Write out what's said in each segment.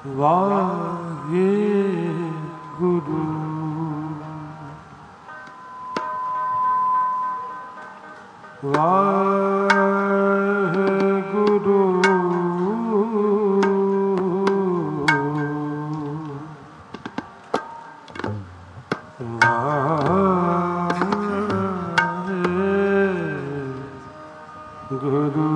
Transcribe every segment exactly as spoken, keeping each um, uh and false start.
ਵਾਹਿਗੁਰੂ। ਵਾਹਿਗੁਰੂ ਵਾਹਿਗੁਰੂ।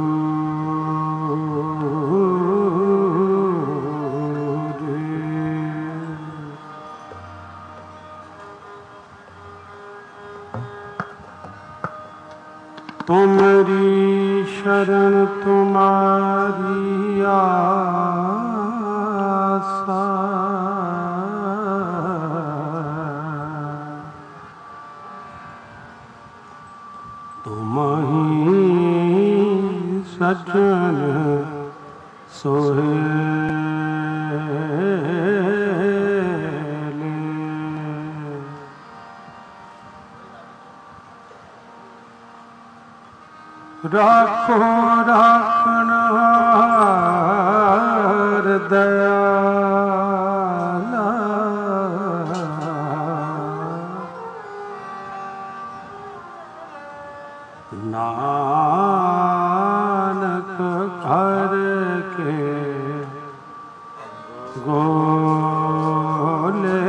तुमरी शरण तुम्हारी आसा, तुमहि सजन सोहेले। राखो राखनहार दयाला, नानक घर के गोले।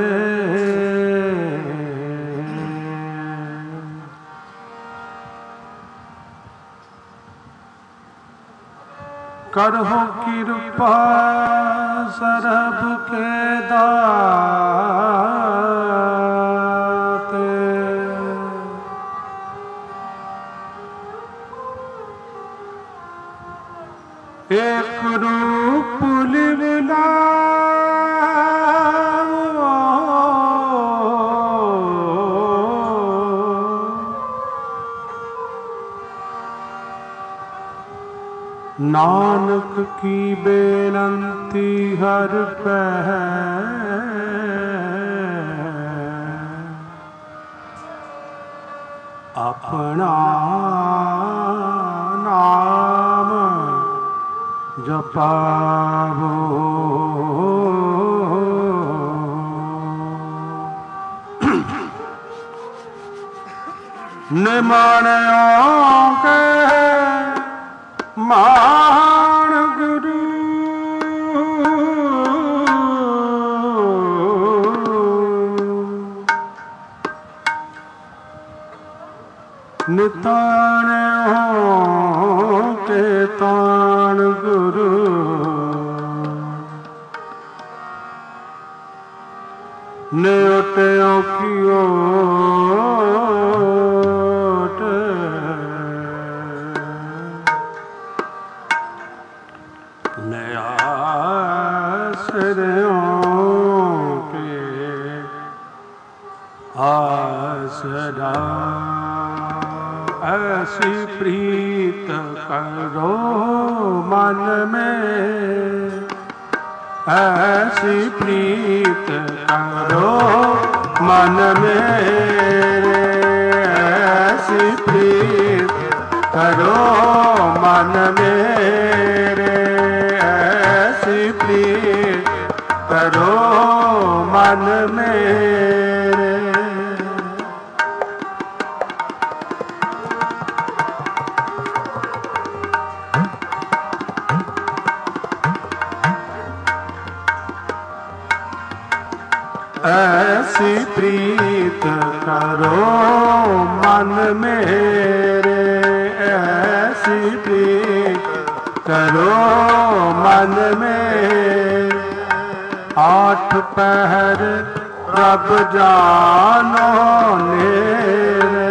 करहो कृपा सरब के दाते, एक रूप लिवला नानक की बेनंती हर पह। अपना नाम जपावो, निमाणियों के मान गुरु। निताणियों के ताण गुरु। न्योटियों की ओट, आश्रयों के आसरा। ऐसी प्रीत करो मन में, ऐसी प्रीत करो मन में, ऐसी प्रीत करो मन मेरे, ऐसी प्रीत करो मन मेरे। ऐसी प्रीत करो मन मेरे, ऐसी प्रीत करो मन में। आठ पहर रब जानो नेरे,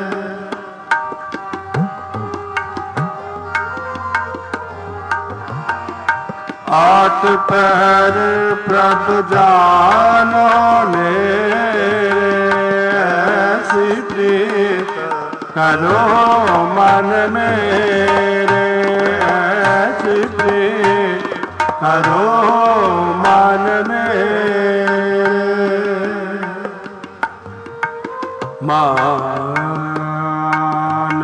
आठ पहर प्रभ जानो नेरे। ऐसी प्रीत करो मन मेरे, ऐसी प्रीत करो मन मेरे। मान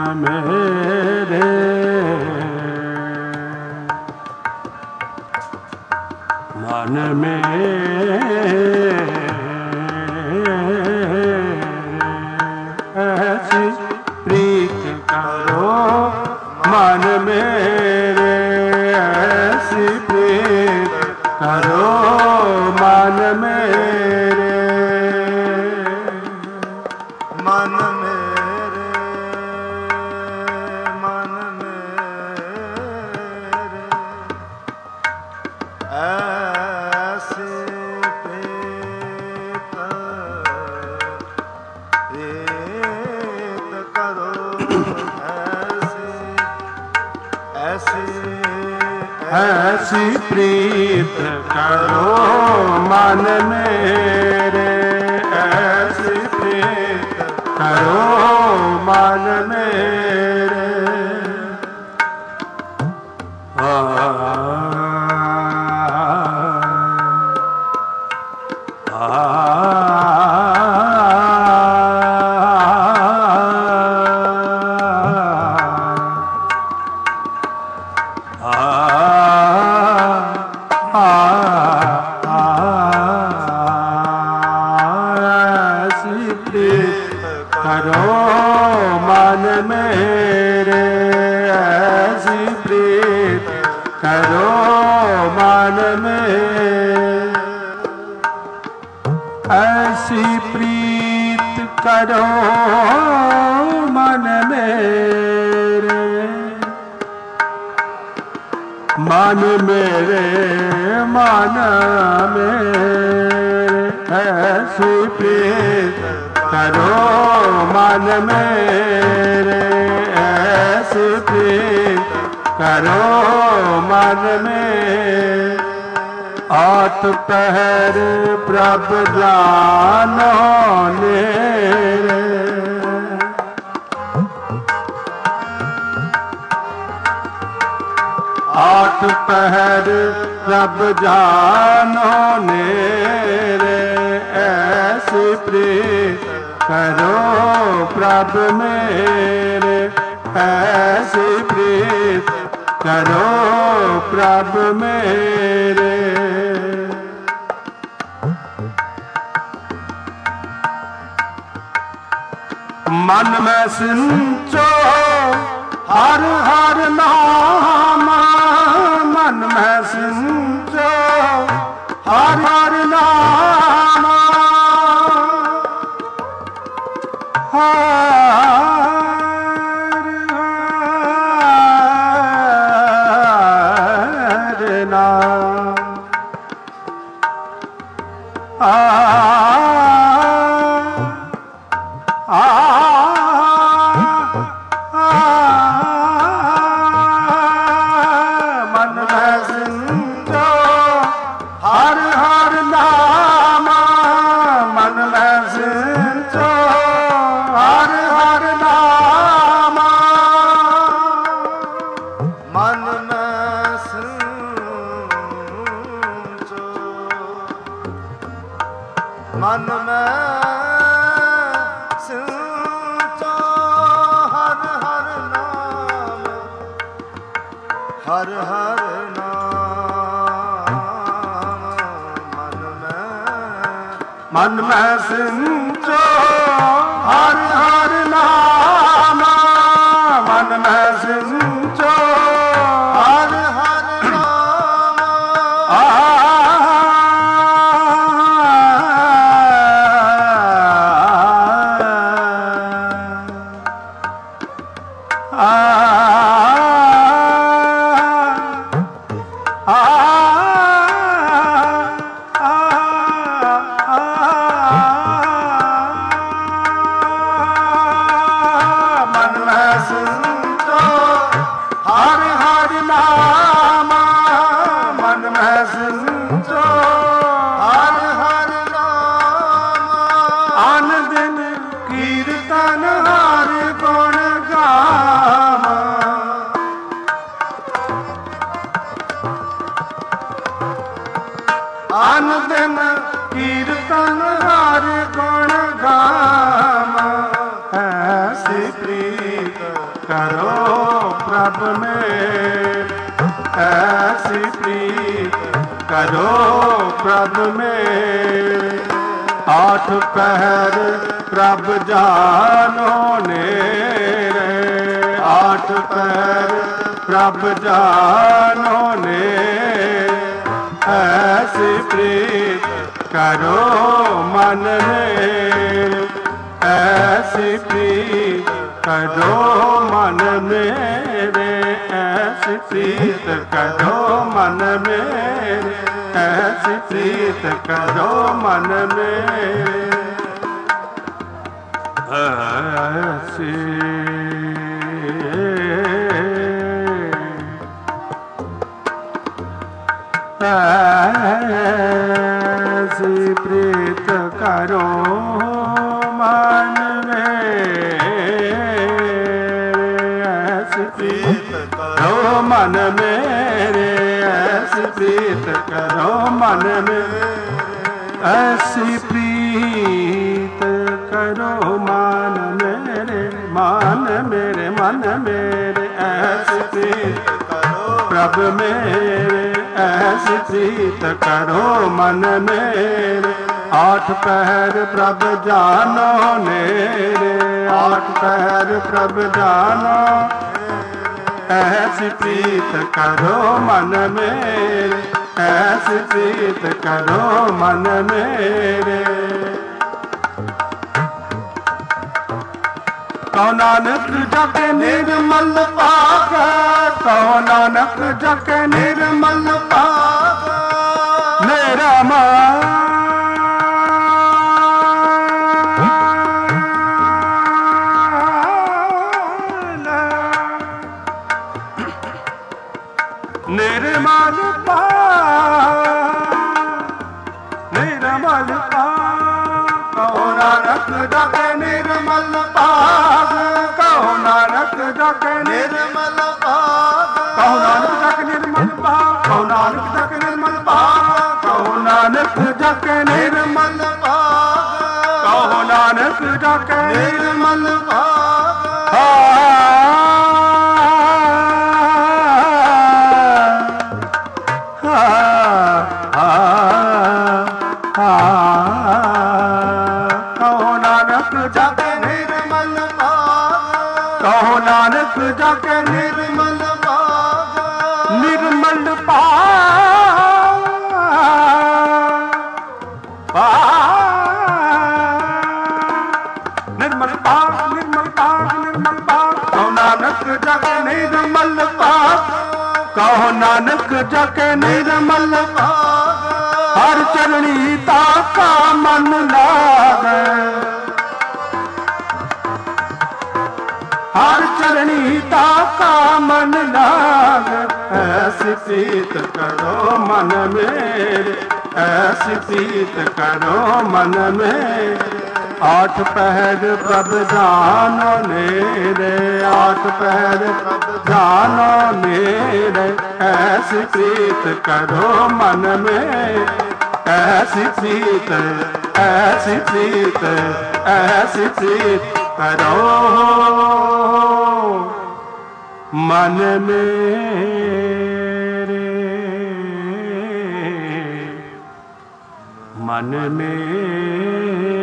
मेरे मन मेरे ऐसी प्रीत करो मन मेरे ऐसी प्रीत करो मन मेरे मन मेरे मन मेरे ऐसी प्रीत प्रीत करो ऐसी ऐसी प्रीत करो मन मेरे ऐसी प्रीत करो मन मेरे आ, आ, करो मन मेरे ऐसी प्रीत करो मन मेरे ऐसी प्रीत करो मन मेरे मन मेरे मन मेरे ऐसी प्रीत करो मन मेरे ऐसी प्रीत करो मन में आठ पहर प्रभ जानो नेरे आठ पहर प्रभ जानो नेरे ऐसी प्रीत करो प्रभ मेरे ऐसी प्रीत करो प्रभ मेरे मन में सिंचो हर हर नाम मन में सिंचो हर हर नाम हर हर नाम आ आ मन में सिंचो हर हर नाम मन में सिंचो हर हर नाम मन में सिंचो मन में सिंचो हर हर नाम हर हर नाम मन में मन में सिंचो हर हर नाम मन में सिंचो हर हर नाम आ आन दिन कीर्तन हर गुण गाम ऐसी प्रीत करो प्रभ में ऐसी प्रीत करो प्रभ मेरे। आठ पहर प्रभ जानो नेरे, आठ पहर प्रभ जानो नेरे। ऐसी प्रीत करो मन मेरे, ऐसी प्रीत करो मन मेरे, ऐसी प्रीत करो मन मेरे, ऐसी प्रीत करो मन मेरे। ऐसी ऐसी प्रीत करो मन मेरे, ऐसी प्रीत करो मन मेरे, ऐसी प्रीत करो मन मेरे, ऐसी प्रीत करो मन मेरे, मन मेरे मन मेरे, ऐसी प्रीत करो प्रभ मेरे, ऐसी प्रीत करो मन मेरे। आठ पहर प्रभ जानो नेरे, आठ पहर प्रभ जानो, ऐसी प्रीत करो मन मेरे, ऐसी प्रीत करो मन मेरे। कहो नानक जग निर्मल पाग, कहो नानक जग निर्मल पाग, मेरा मान निर्मल पाग, निर्मल पाग। कहो नानक जग निर्मल पाग, कहो नानक जग निर्मल पाग, कहो नानक जग निर्मल पाग, कहो नानक जग निर्मल पाग, कहो नानक जग निर्मल पाग, कहो नानक जग निर्मल पाग। कहो नानक जग निर्मल पाग, कहो नानक जग निर्मल पाग, निर्मल पाग, निर्मल पाग, निर्मल पाग, निर्मल पाग। कहो नानक जग निर्मल पाग, कहो नानक जग निर्मल पाग, हर चरणी ताका मन लागे, हर चरणी ताका मन लागे। ऐसी प्रीत करो मन मेरे, ऐसी प्रीत करो मन मेरे। आठ पहर प्रभ जानो नेरे, आठ पहर प्रभ जानो नेरे, ऐसी प्रीत करो मन में, ऐसी प्रीत, ऐसी प्रीत, ऐसी प्रीत करो मन मेरे, मन मेरे।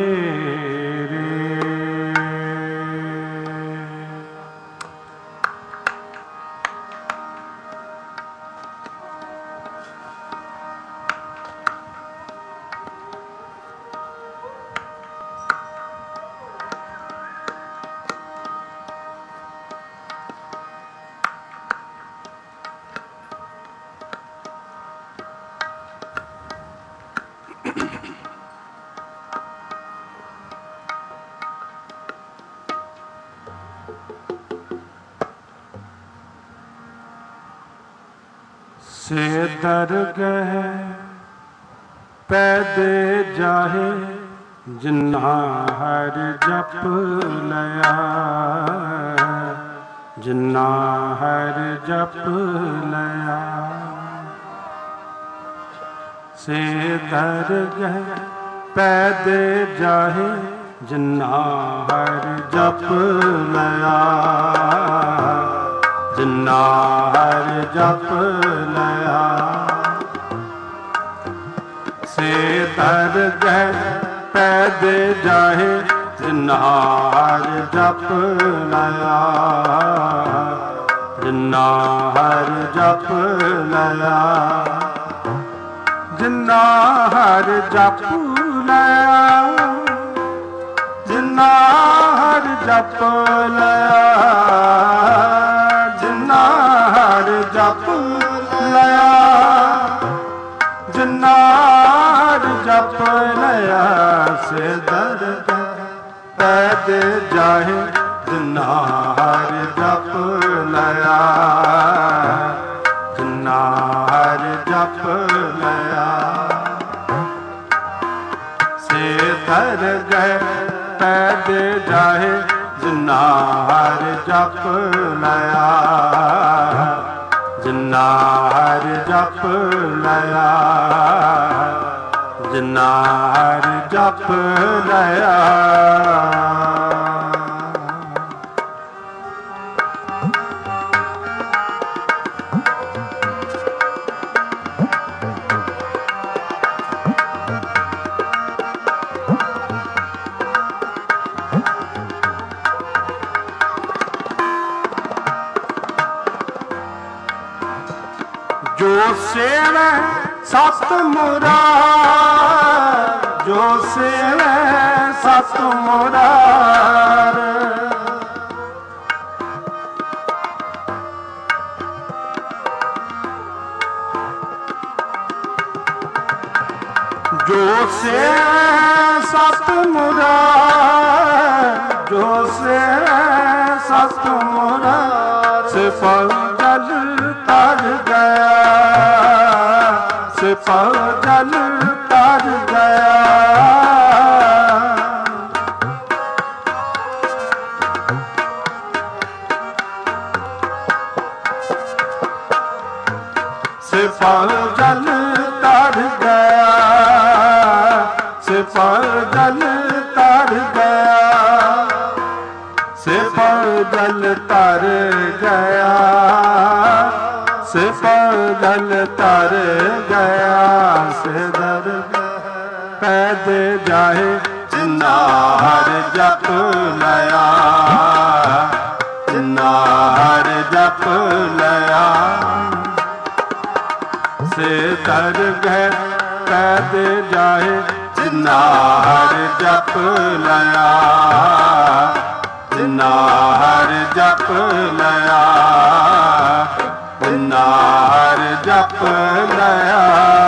से दरगह पैदे जाहे, जिन्ना हर जप लया, जिन्ना हर जप लया। से दरगह पैदे जाहे, जिन्ना हर जप लया, जिन्ना हर जप लया। ਸੇ ਦਰਗਹਿ ਪੈਦੇ ਜਾਹੇ ਜਿਨ੍ਹਾਂ ਹਰਿ ਜਪ ਲਿਆ ਜਿਨ੍ਹਾਂ ਹਰਿ ਜਪ ਲਿਆ ਜਿਨ੍ਹਾਂ ਹਰਿ ਜਪ ਲਿਆ ਜਿਨ੍ਹਾਂ ਹਰਿ ਜਪ ਲਿਆ ਜਿਨ੍ਹਾਂ ਹਰਿ ਜਪ ਲਿਆ ਜਿਨ੍ਹਾਂ ਹਰਿ ਜਪ ਲਿਆ ਸੇ ਦਰਗਹਿ ਪੈਦੇ ਜਾਹੇ ਜਿਨ੍ਹਾਂ ਹਰਿ ਜਪ ਲਿਆ ਜਿਨ੍ਹਾਂ ਹਰਿ ਜਪ ਲਿਆ ਸੇ ਦਰਗਹਿ ਪੈਦੇ ਜਾਹੇ ਜਿਨ੍ਹਾਂ ਹਰਿ ਜਪ ਲਿਆ ਜਿਨ੍ਹਾਂ ਹਰਿ ਜਪ ਲਿਆ ਜਿਨ੍ਹਾਂ ਹਰਿ ਜਪ ਲਿਆ ਜੋ ਸੇਵੈ ਸਤ ਮੁਰਾਰ ਜੋ ਸੇਵੈ ਸਤ ਮੁਰਾਰ ਜੋ ਸੇਵੈ ਸਤ ਮੁਰਾਰ ਜੋ ਸੇਵੈ ਸਤ ਮੁਰਾਰ ਸਿਫਲ ਜਲ ਤਰ ਗਿਆ ਸਿਫਲ ਜਲ ਤਰ ਗਿਆ ਸਿਫਲ ਜਲ ਤਰ ਗਿਆ ਸਿਫਲ ਜਲ ਤਰ ਗਿਆ ਸਿਫਲ ਜਲ ਤਰ ਗਿਆ ਸਿਫਲ ਜਲ ਤਰ ਗਿਆ ਸੇ ਦਰਗਹਿ ਪੈਦੇ ਜਾਹੇ ਜਿਨ੍ਹਾਂ ਹਰਿ ਜਪ ਲਿਆ ਜਿਨ੍ਹਾਂ ਹਰਿ ਜਪ ਲਿਆ ਸੇ ਦਰਗਹਿ ਪੈਦੇ ਜਾਹੇ ਜਿਨ੍ਹਾਂ ਹਰਿ ਜਪ ਲਿਆ ਜਿਨ੍ਹਾਂ ਹਰਿ ਜਪ ਲਿਆ ਜਿਨ੍ਹਾਂ ਹਰਿ ਜਪ ਲਿਆ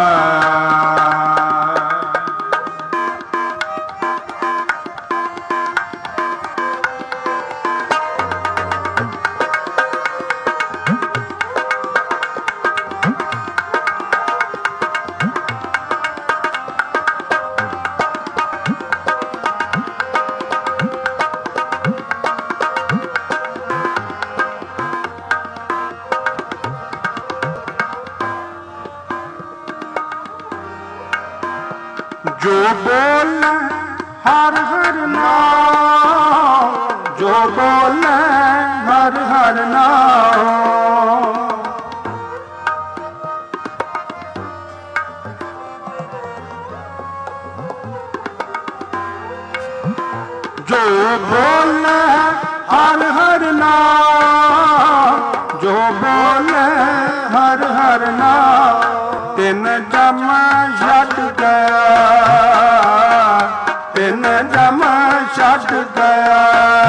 ਜੋ ਬੋਲੇ ਹਰ ਹਰ ਨਾਮ ਜੋ ਬੋਲੇ ਹਰ ਹਰ ਨਾਮ ਜੋ ਬੋਲੇ ਹਰ ਹਰ ਨਾਮ ਜੋ ਬੋਲੇ ਹਰ ਹਰ ਨਾਮ ਤਿਨ ਜਮ ਛੱਡ ਗਿਆ ਤਿਨ ਜਮ ਛੱਡ ਗਿਆ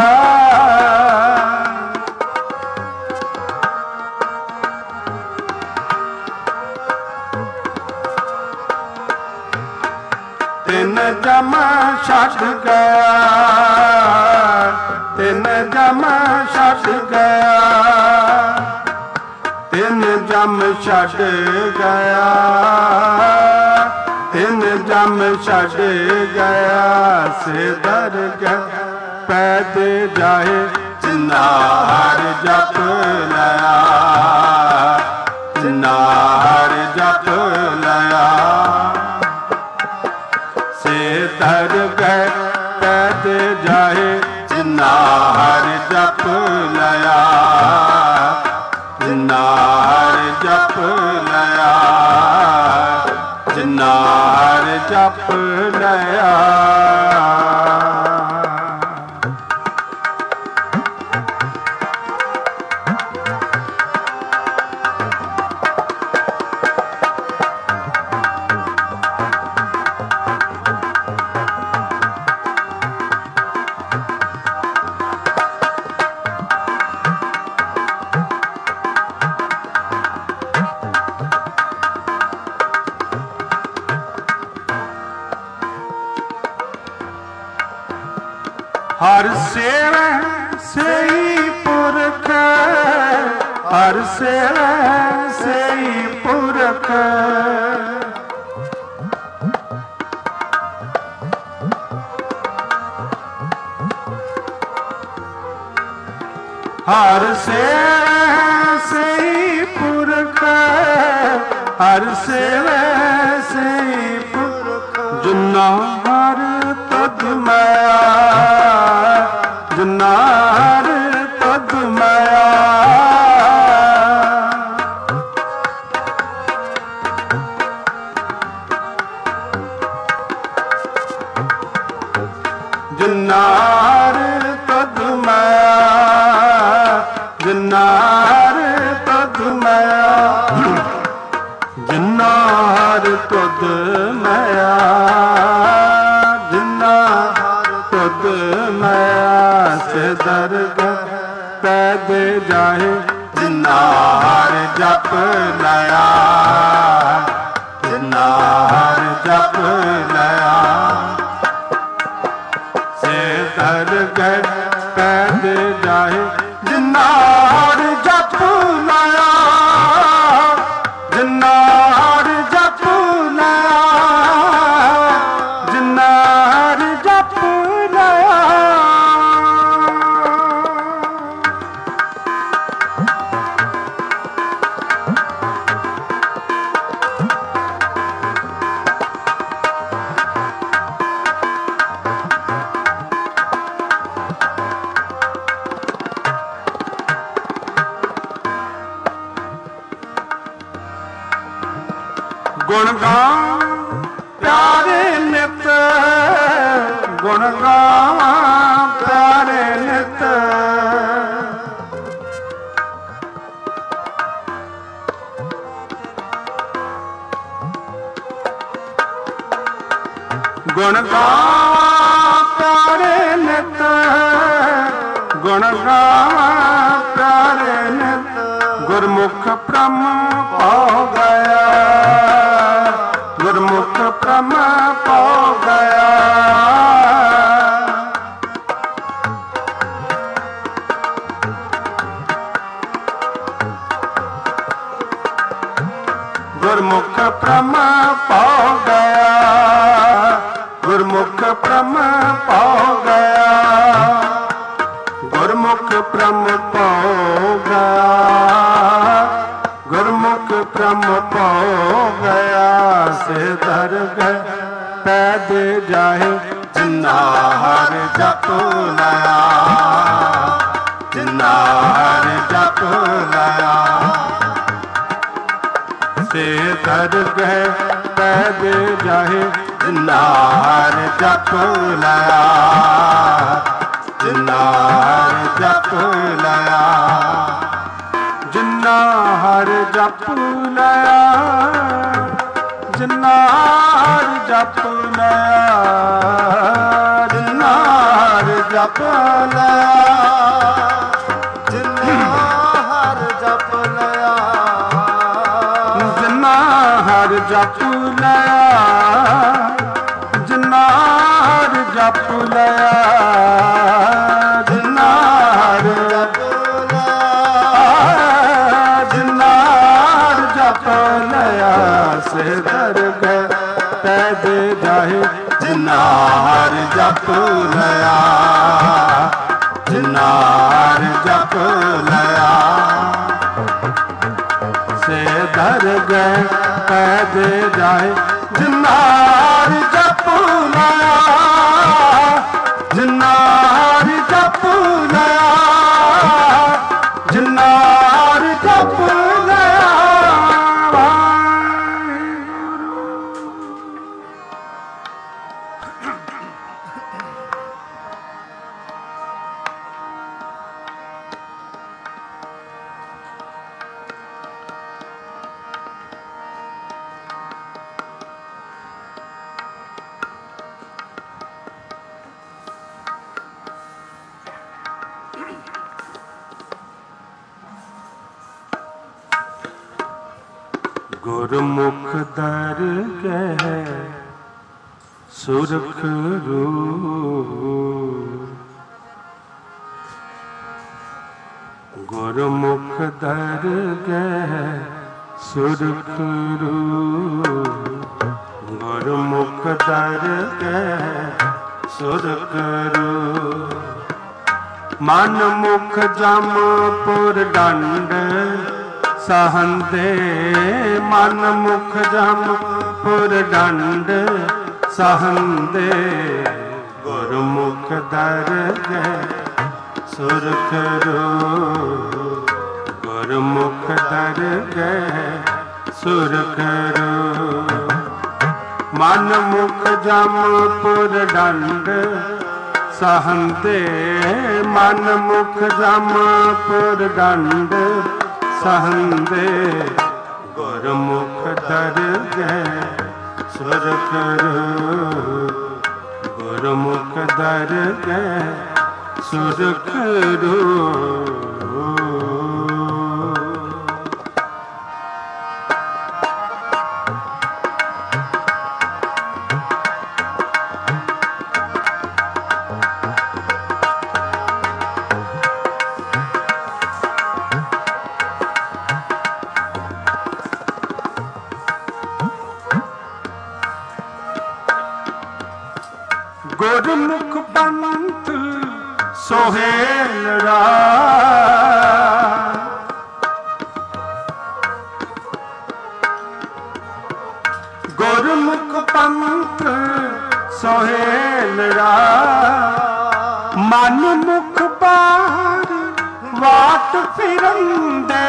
ਤਿਨ ਜਮ ਛੱਡ ਗਿਆ ਤਿਨ ਜਮ ਛੱਡ ਗਿਆ ਤਿਨ ਜਮ ਛੱਡ ਗਿਆ ਤਿਨ ਜਮ ਛੱਡ ਗਿਆ ਸੇ ਦਰਗਹਿ ਪੈਦੇ ਜਾਹੇ ਜਿਨ੍ਹਾਂ ਹਰਿ ਜਪ ਲਿਆ ਜਿਨ੍ਹਾਂ ਹਰਿ ਜਪ ਲਿਆ ਸੇ ਦਰਗਹਿ ਪੈਦੇ ਜਾਹੇ ਜਿਨ੍ਹਾਂ ਹਰਿ ਜਪ ਲਿਆ ਜਿਨ੍ਹਾਂ ਹਰਿ ਜਪ ਲਿਆ ਜਿਨ੍ਹਾਂ ਜਿਨਾ ਹਰ ਜਪ ਲਿਆ। ਹਰ ਸੇਵੈ ਸਈ ਪੁਰਖ, ਹਰ ਸੇਵੈ ਸਈ ਪੁਰਖ। ਹਰ ਸੇਵੈ ਸਈ ਪੁਰਖ, ਹਰ ਸੇਵੈ ਸਈ ਪੁਰਖ। ਜਿਨਾ ਹਰ ਤਦ ਮਾਇਆ, ਜਿਨਾ ਹਰ ਤਦ ਮਾਇਆ। ਜਿਨਾ ਹਰ ਤਦ ਮਾਇਆ, ਜਿਨਾ ਹਰ ਤਦ ਮਾਇਆ। ਜਿਨਾ ਹਰ ਤਦ ਮਾਇਆ, ਜਿਨਾ ਤੁਧ ਮਾਇਆ। ਸੇ ਦਰਗਹ ਪੈਦੇ ਜਾਏ, ਜਿਨਾ ਹਰ ਜਪ ਲਿਆ, ਜਿਨਾ ਹਰ ਜਪ ਲਿਆ। ਸੇ ਦਰਗਹ ਪੈਦੇ ਜਾਏ, ਜਿਨਾ ਹਰ ਜਪ ਲਿਆ, ਜਿਨਾ ਹਰ ਜਪ ਲਿਆ, ਜਿਨਾ ਹਰ ਜਪ ਲਿਆ। ਗੁਣ ਗਾਵਾਂ ਪਿਆਰੇ ਨਿਤ, ਗੁਣ ਗਾਵਾਂ ਪਿਆਰੇ ਨਿਤ। ਗੁਣ ਗਾਵਾਂ ਪਿਆਰੇ ਨਿਤ, ਗੁਣ ਗਾਵਾਂ ਪਿਆਰੇ ਨਿਤ। ਗੁਰਮੁਖ ਬ੍ਰਹਮ ਪਉ ਗਿਆ, ਗੁਰਮੁਖ ਬ੍ਰਹਮ ਪਉ ਗਿਆ। ਗੁਰਮੁਖ ਬ੍ਰਹਮ ਪਉ ਗਿਆ, ਗੁਰਮੁਖ ਬ੍ਰਹਮ ਪਉ ਗਿਆ। ਗੁਰਮੁਖ ਬ੍ਰਹਮ ਪਉ ਗਿਆ, ਗੁਰਮੁਖ ਬ੍ਰਹਮ ਪਉ ਗਿਆ। ਸੇ ਦਰਗਹ ਪੈਦੇ ਜਾਏ, ਜਿਨਾ ਹਰ ਜਪ ਲਿਆ, ਜਿਨਾ ਹਰ ਜਪ ਲਿਆ। ਸੇ ਦਰਗਹ ਪੈਦੇ ਜਾਏ, ਜਿਨਾ ਹਰ ਜਪ ਲਿਆ, ਜਿਨਾ ਹਰ ਜਪ ਲਿਆ। ਜਿਨਾ ਹਰ ਜਪ ਲਿਆ, ਜਿਨਾ ਹਰ ਜਪ ਲਿਆ, ਜਿਨਾ ਹਰ ਜਪ ਲਿਆ, ਜਿਨਾ ਹਰ ਜਪ ਲਿਆ, ਜਿਨਾ ਹਰ ਜਪ ਲਿਆ, ਜਿਨਾ ਹਰ ਜਪ ਲਿਆ, ਜਿਨਾ ਹਰ ਜਪ ਜਿਨਾ ਹਰ ਜਪ ਲਿਆ। ਸੇ ਦਰਗਹ ਪੈਦੇ ਜਾਏ, ਜਿਨਾ ਹਰ ਜਪ ਲਿਆ, ਜਿਨਾ ਹਰ ਜਪ ਲਿਆ। ਸੇ ਦਰਗਹ ਪੈਦੇ ਜਾਏ, ਜਿਨਾ ਹਰ ਜਪ ਲਿਆ, ਜਿਨਾ ਹਰ ਜਪ ਲਿਆ, ਜਿਨਾ ਹਰ ਜਪ ਲਿਆ। ਵਾਹਿਗੁਰੂ ਗੁਰਮੁਖ ਦਰਗਹਿ ਸੁਰਖ ਰੂਪ, ਗੁਰਮੁਖ ਦਰਗਹਿ ਸੁਰਖ ਰੂਪ, ਗੁਰਮੁਖ ਦਰਗਹਿ ਸੁਰਖ ਰੂਪ। ਮਨ ਮੁਖ ਜਮ ਪੁਰ ਡੰਡ ਸਹੰਦੇ, ਮਨ ਮੁਖ ਜਮ ਪੁਰ ਡੰਡ ਸਹੰਦੇ, ਗੁਰਮੁਖ ਦਰਗਹਿ ਸੁਰਖ ਰੂਪ, ਗੁਰਮੁਖ ਦਰਗਹਿ ਸੁਰਖ ਰੂਪ। ਮਨ ਮੁਖ ਜਮ ਪੁਰ ਡੰਡ ਸਹੰਦੇ, ਮਨ ਮੁਖ ਜਮ ਪੁਰ ਡੰਡ ਸਹੰਦੇ, ਗੁਰਮੁਖ ਦਰਗਹਿ ਸੁਰਖ ਰੂਪ, ਗੁਰਮੁਖ ਦਰਗਹਿ ਸੁਰਖ ਰੂਪ। ਗੁਰਮੁਖ ਪੰਥ ਸੋਹੇਲ ਰਾਹ, ਗੁਰਮੁਖ ਪੰਥ ਸੋਹੇਲ ਰਾਹ। ਮਨ ਮੁਖ ਬਾਰ ਵਾਟ ਫਿਰੰਦੇ,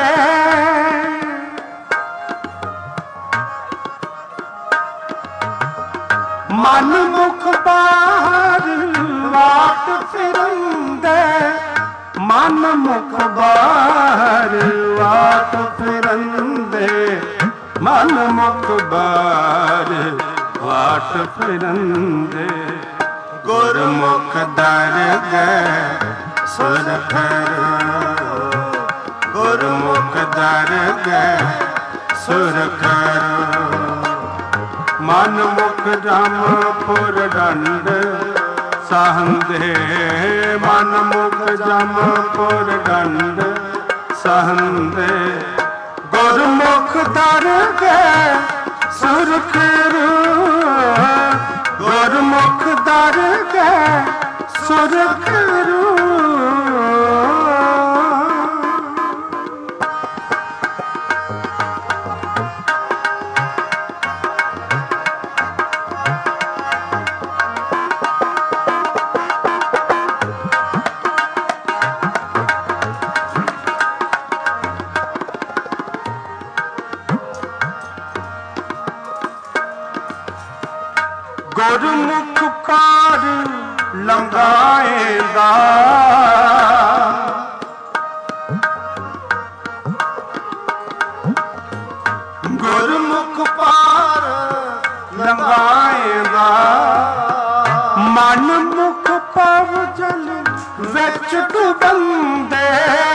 ਮਨ ਮੁਖ ਬਾਰ ਵਾਟ ਫਿਰੰਦੇ, ਮਨ ਮੁਖ ਬਾਰ ਵਾਟ ਫਿਰੰਦੇ, ਮਨ ਮੁਖ ਬਾਰ ਵਾਟ ਫਿਰੰਦੇ, ਗੁਰਮੁਖ ਦਰਗਹਿ ਸੁਰਖ ਰੂਪ, ਗੁਰਮੁਖ ਦਰਗਹਿ ਸੁਰਖ ਰੂਪ। ਮਨ ਮੁਖ ਜਮ ਪੁਰ ਡੰਡ ਸਹੰਦੇ, ਮਨ ਮੁਖ ਜਮ ਪੁਰ ਡੰਡ ਸਹੰਦੇ, ਗੁਰਮੁਖ ਦਰਗਹਿ ਸੁਰਖ ਰੂਪ, ਗੁਰਮੁਖ ਦਰਗਹਿ ਸੁਰਖ ਰੂਪ। ਗੁਰਮੁਖ ਕਾਰ ਲੰਘਾਏਗਾ, ਗੁਰਮੁਖ ਪਾਰ ਲੰਘਾਏਗਾ। ਮਨ ਮੁਖ ਪਵ ਜਲ ਵਿੱਚ ਡੁਬੰਦੇ,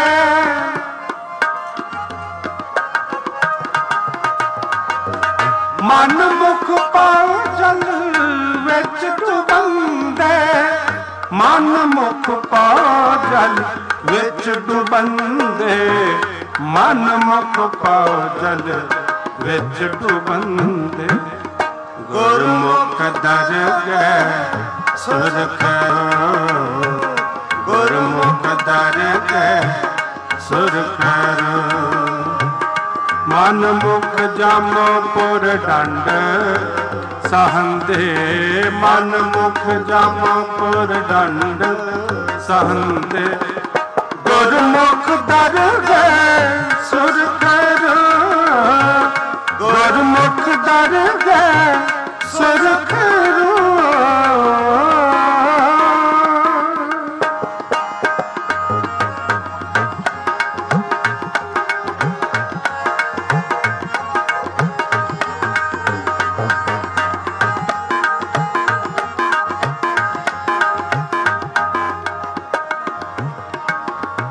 ਮਨ ਮੁਖ ਪਵ ਜਲ ਵਿੱਚ ਡੁਬੰਦੇ, ਮਨ ਮੁਖ ਪਾਉ ਜਲ ਵਿੱਚ ਡੁਬੰਦੇ, ਮਨ ਮੁਖ ਪਾਉ ਜਲ ਵਿੱਚ ਡੁਬੰਦੇ, ਗੁਰਮੁਖ ਦਰਗਹਿ ਸੁਰਖ ਰੂਪ, ਗੁਰਮੁਖ ਦਰਗਹਿ ਸੁਰਖ ਰੂਪ। ਮਨ ਮੁਖ ਜਮ ਪੁਰ ਡੰਡ ਸਹੰਦੇ, ਮਨ ਮੁਖ ਜਮ ਪੁਰ ਡੰਡ ਸਹੰਦੇ, ਗੁਰਮੁਖ ਦਰਗਹਿ ਸੁਰਖ ਰੂਪ, ਗੁਰਮੁਖ ਦਰਗਹਿ ਸੁਰਖ ਰੂਪ।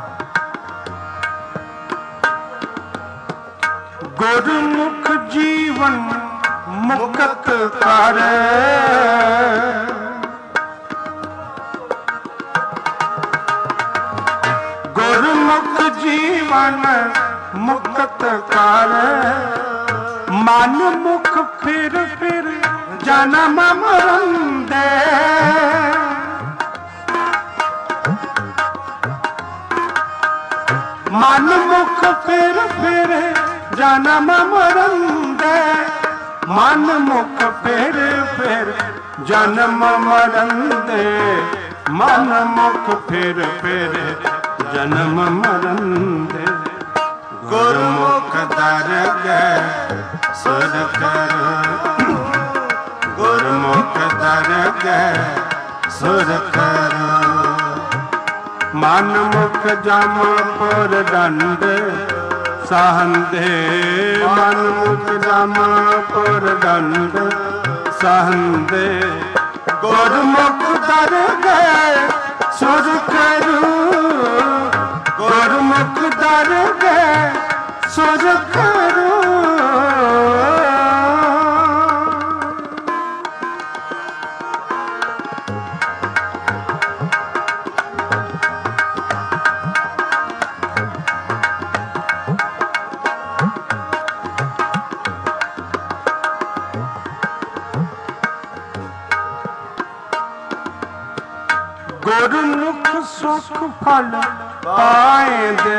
ਗੁਰਮੁਖ ਜੀਵ ਮੁਕਤ ਕਰ। ਗੁਰਮੁਖ ਜੀਵਨ ਮੁਕਤ ਕਰ। ਮਨ ਮੁਖ ਫਿਰ ਫਿਰ ਜਨਮ ਮਰਨ ਦੇ। ਮਨ ਮੁਖ ਫਿਰ ਫਿਰ ਜਨਮ ਮਰਨ ਦੇ। ਮਨ ਮੁਖ ਫਿਰ ਫਿਰ ਜਨਮ ਮਰਨ ਦੇ। ਮਨ ਮੁਖ ਫਿਰ ਫਿਰ ਜਨਮ ਮਰਨ ਦੇ। ਗੁਰਮੁਖ ਦਰਗਹਿ ਸੁਧ ਕਰੋ। ਗੁਰਮੁਖ ਦਰਗਹਿ ਸੁਧ ਕਰੋ। ਮਨ ਮੁਖ ਜਮ ਪੁਰ ਦੰਡ ਸਹੰਦੇ। ਮਨ ਮੁਖ ਜਮ ਪੁਰ ਦੰਡ ਸਹੰਦੇ। ਗੁਰਮੁਖ ਦਰਗਹਿ ਸੁਧ ਕਰੋ। ਗੁਰਮੁਖ ਦਰਗਹਿ ਸੁਧ ਕਰੋ। ਗੁਰਮੁਖ ਸੁਖ ਫਲ ਪਾਏਂਦੇ।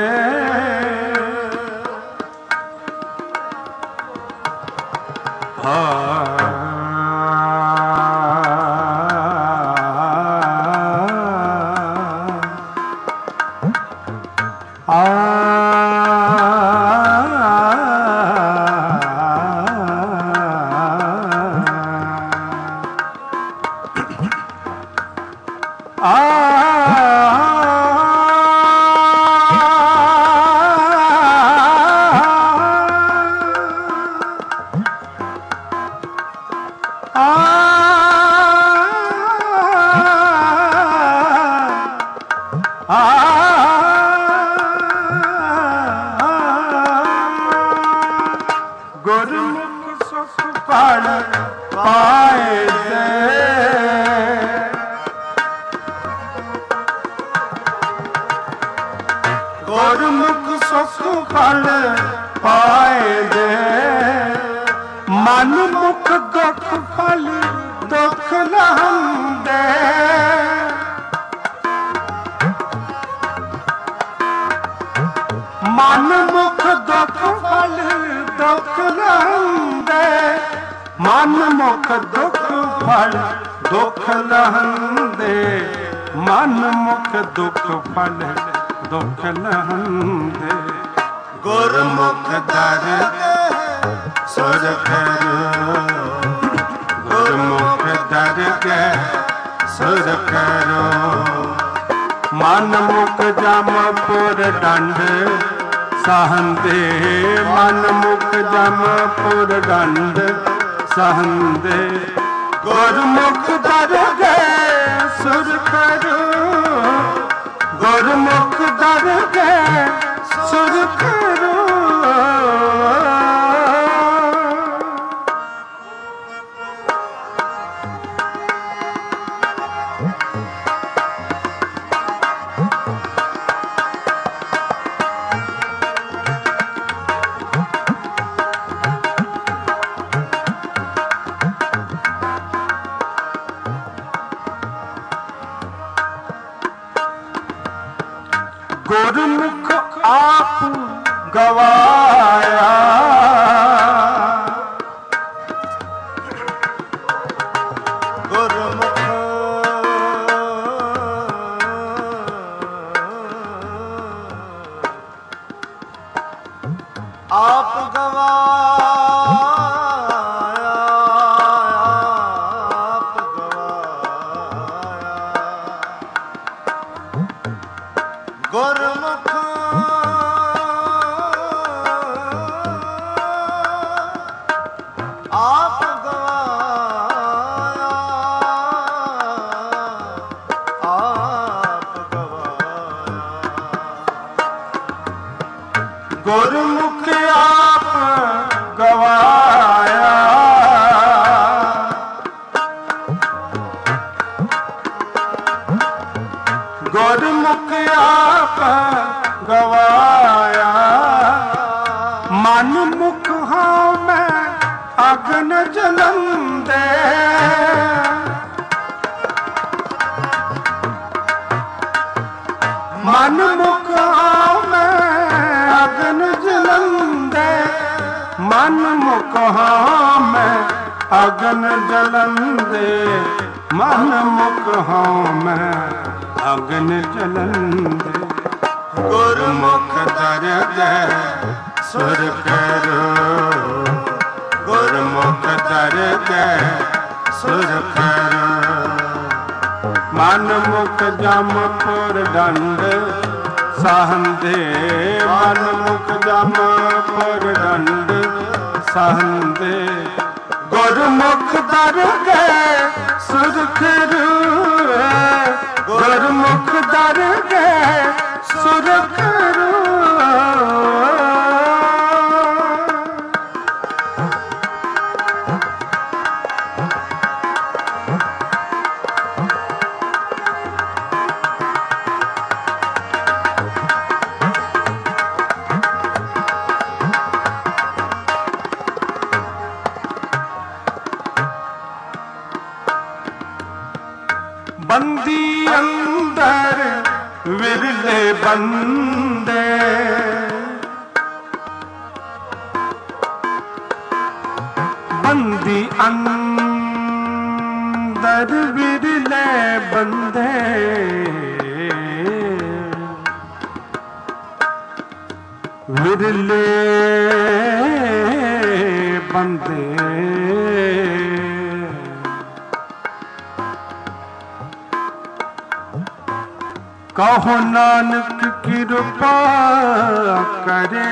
ਗੁਰਮੁਖ ਸੁਖ ਫਲ ਪਾਏਂਦੇ। ਗੁਰਮੁਖ ਸੁਖ ਫਲ ਪਾਏਂਦੇ। ਮਨ ਮੁਖ ਦੁਖ ਫਲ ਦੁਖ ਲਹੰਦੇ। ਮਨ ਮੁਖ ਦੁਖ ਫਲ ਦੁਖ ਲਹੰਦੇ। ਮਨ ਮੁਖ ਦੁਖ ਫਲ ਦੁਖ ਲਹੰਦੇ। ਮਨ ਮੁਖ ਦੁਖ ਫਲ ਦੁਖ ਲਹੰਦੇ। ਗੁਰਮੁਖ ਦਰਗਹਿ ਸੁਧ ਕਰੋ। ਗੁਰਮੁਖ ਦਰਗਹਿ ਸੁਧ ਕਰੋ। ਮਨ ਮੁਖ ਜਮ ਪੁਰ ਦੰਡ ਸਹੰਦੇ। ਮਨ ਮੁਖ ਜਮ ਪੁਰ ਦੰਡ ਸਹੰਦੇ। ਗੁਰਮੁਖ ਦਰਗਹਿ ਸੁਧ ਕਰੋ। ਗੁਰਮੁਖ ਦਰਗਹਿ ਸੁਧ ਕਰੋ। ਗੁਰਮੁਖ ਆਪ ਗਵਾਇਆ। ਗੁਰਮੁਖ ਆਪ ਗਵਾਇਆ। ਆਪ ਗਵਾਇਆ। ਗੁਰਮੁਖ ਆਪ ਗਵਾਇਆ। ਆਪ ਗਵਾਇਆ। ਗੁਰਮੁਖ ਆਪ ਗਵਾਇਆ। ਗਵਾਇਆ। ਮਨ ਮੁਖ ਹਾਂ ਮੈਂ ਅਗਨ ਜਲੰਦੇ, ਮਨ ਮੁਖ ਹਾਂ ਮੈਂ ਅਗਨ ਜਲੰਦੇ, ਮਨ ਮੁਖ ਹਾਂ ਮੈਂ ਅਗਨ ਜਲੰਦੇ, ਮਨ ਮੁਖ ਹਾਂ ਮੈਂ ਅਗਨ ਜਲੰਦੇ। ਗੁਰਮੁਖ ਦਰਗਹਿ ਸੁਰ ਕਰੋ, ਗੁਰਮੁਖ ਦਰਗਹਿ ਸੁਰ ਕਰੋ। ਮਨ ਮੁਖ ਜਮਪੁਰ ਡੰਡ ਸਹੰਦੇ, ਮਨ ਮੁਖ ਜਮਪੁਰ ਡੰਡ ਸਹੰਦੇ। ਗੁਰਮੁਖ ਦਰਗਹਿ ਸੁਰ ਕਰੋ, ਗੁਰਮੁਖ ਦਰਗਹਿ ਸੁਰ ਕਰੋ। ਬੰਦੀ ਅੰਦਰ ਵਿਰਲੇ ਬੰਦੇ, ਬੰਦੀ ਅੰਦਰ ਵਿਰਲੇ ਬੰਦੇ। ਵਿਰਲੇ ਬੰਦੇ ਕਹੋ ਨਾਨਕ ਕਿਰਪਾ ਕਰੇ,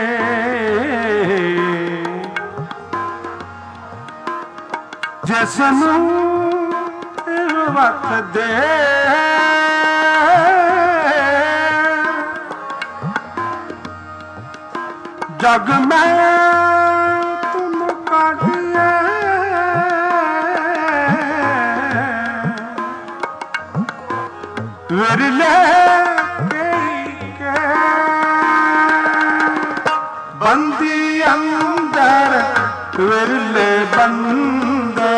ਜਿਸ ਨੂੰ ਵਕਤ ਦੇ। ਜਗ ਮੈਂ ਤੁਮ ਕਾਢਿਐ, ਵਿਰਲੇ ਕੇ ਬੰਦੀ ਅੰਦਰ ਵਿਰਲੇ ਬੰਦੇ।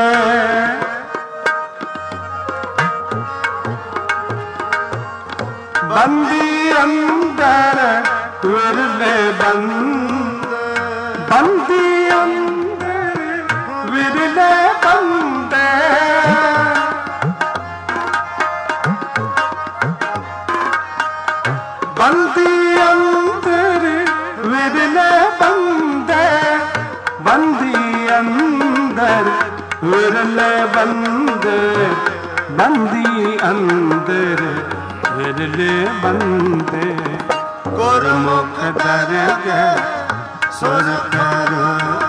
ਬੰਦੀ ਅੰਦਰ ਵਿਰਲੇ ਬੰਦੇ, ਬੰਦੀ ਅੰਦਰ ਵਿਰਲੇ ਬੰਦੇ। ਬੰਦੀ ਅੰਦਰ ਵਿਰਲੇ ਬੰਦੇ, ਬੰਦੀ ਅੰਦਰ ਵਿਰਲੇ ਬੰਦੇ, ਬੰਦੀ ਅੰਦਰ ਵਿਰਲੇ ਬੰਦੇ। ਗੁਰਮੁਖ ਦਰਗਹਿ ਸੁਰ ਕਰੋ,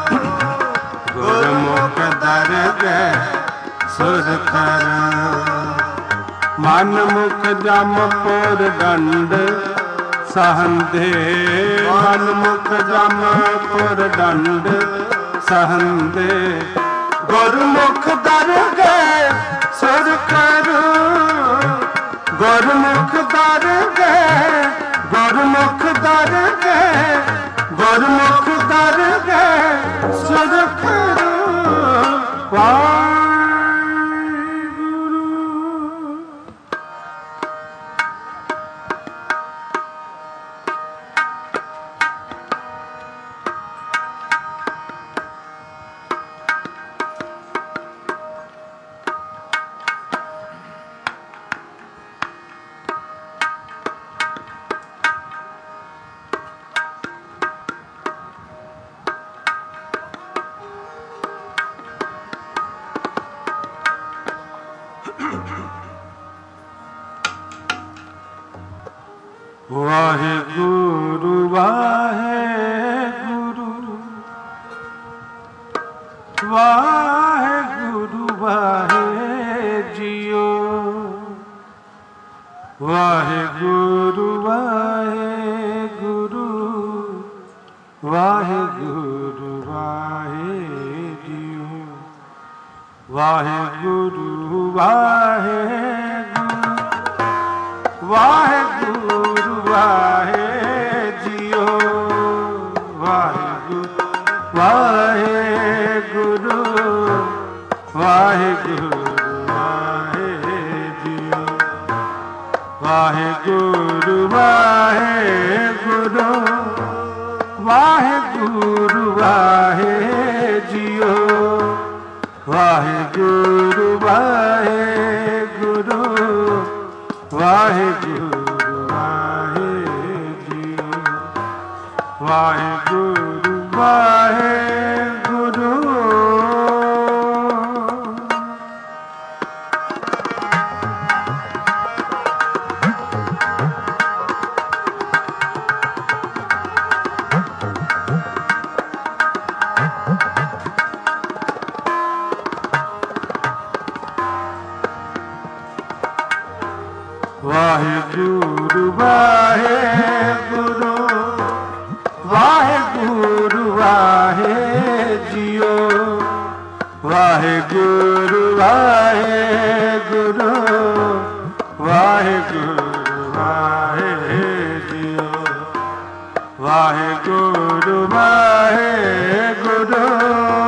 ਗੁਰਮੁਖ ਦਰਗਹਿ ਸੁਰ ਕਰੋ। ਮਨ ਮੁਖ ਜਮਪੁਰ ਡੰਡ ਸਹੰਦੇ, ਮਨ ਮੁਖ ਜਮਪੁਰ ਡੰਡ ਸਹੰਦੇ। ਗੁਰਮੁਖ ਦਰਗਹਿ ਸੁਰ ਕਰੋ, ਗੁਰਮੁਖ ਦਰਗਹਿ, ਗੁਰਮੁਖ ਦਰਗਹਿ, ਗੁਰਮੁਖ ਦਰਗਹਿ ਸੁਰ ਕਰੋ। ਵਾਹਿਗੁਰੂ ਵਾਹਿਗੁਰੂ ਵਾਹਿਗੁਰੂ ਵਾਹਿ ਜੀਓ। ਵਾਹਿਗੁਰੂ ਵਾਹਿਗੁਰੂ ਵਾਹਿਗੁਰੂ ਵਾਹਿ ਜੀਓ। ਵਾਹਿਗੁਰੂ ਵਾਹਿਗੁਰੂ ਵਾਹਿਗੁਰੂ ਵਾਹੇ ਜੀਓ ਵਾਹਿਗੁਰੂ ਵਾਹਿਗੁਰੂ ਵਾਹਿਗੁਰੂ ਵਾਹੇ ਜੀਓ ਵਾਹਿਗੁਰੂ ਵਾਹਿਗੁਰੂ ਵਾਹਿਗੁਰੂ ਵਾਹੇ ਜੀਓ ਵਾਹਿਗੁਰੂ ਵਾਹਿਗੁਰੂ ਵਾਹਿਗੁਰੂ ਵਾਹੇ ਜੀਓ ਵਾਹਿਗੁਰੂ ਵਾਹਿਗੁਰੂ ਵਾਹਿਗੁਰੂ ਵਾਹਿਗੁਰੂ ਵਾਹਿਗੁਰੂ ਵਾਹੇ ਜੀਓ ਵਾਹਿਗੁਰੂ ਵਾਹਿਗੁਰੂ ਵਾਹਿਗੁਰੂ ਵਾਹੇ ਜੀਓ ਵਾਹਿਗੁਰੂ ਵਾਹਿਗੁਰੂ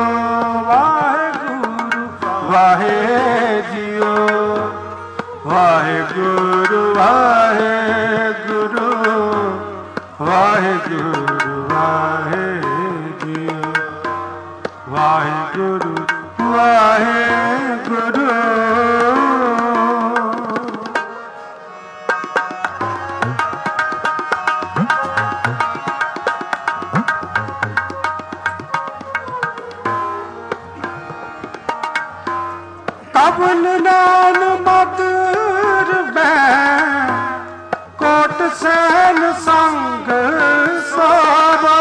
ਵਾਹਿਗੁਰੂ ਵਾਹੇ ਜੀਓ ਵਾਹਿਗੁਰੂ ਵਾਹਿਗੁਰੂ ਵਾਹਿਗੁਰੂ ਵਾਹੇ ਜੀਓ ਵਾਹਿਗੁਰੂ ਵਾਹਿਗੁਰੂ ਕਬਲ ਨਾਨ ਮਧੁਰ ਬੈ ਕੋਟ ਸੈਨ ਸੰਗ ਸਾਵਾ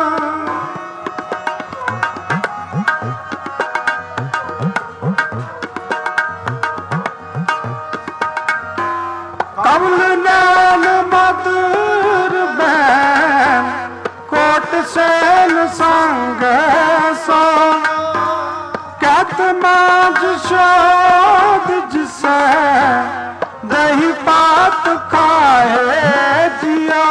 ਕਬਲ ਨਾਨ ਮਧੁਰ ਬੈ ਕੋਟ ਸੈਨ ਸੰਗ ਸਾਵਾ ਕਤ ਮਾਜ ਸ਼ੋਦ ਜਿਸੈ ਦਹੀਂ ਪਾਤ ਖਾਏ ਜੀਓ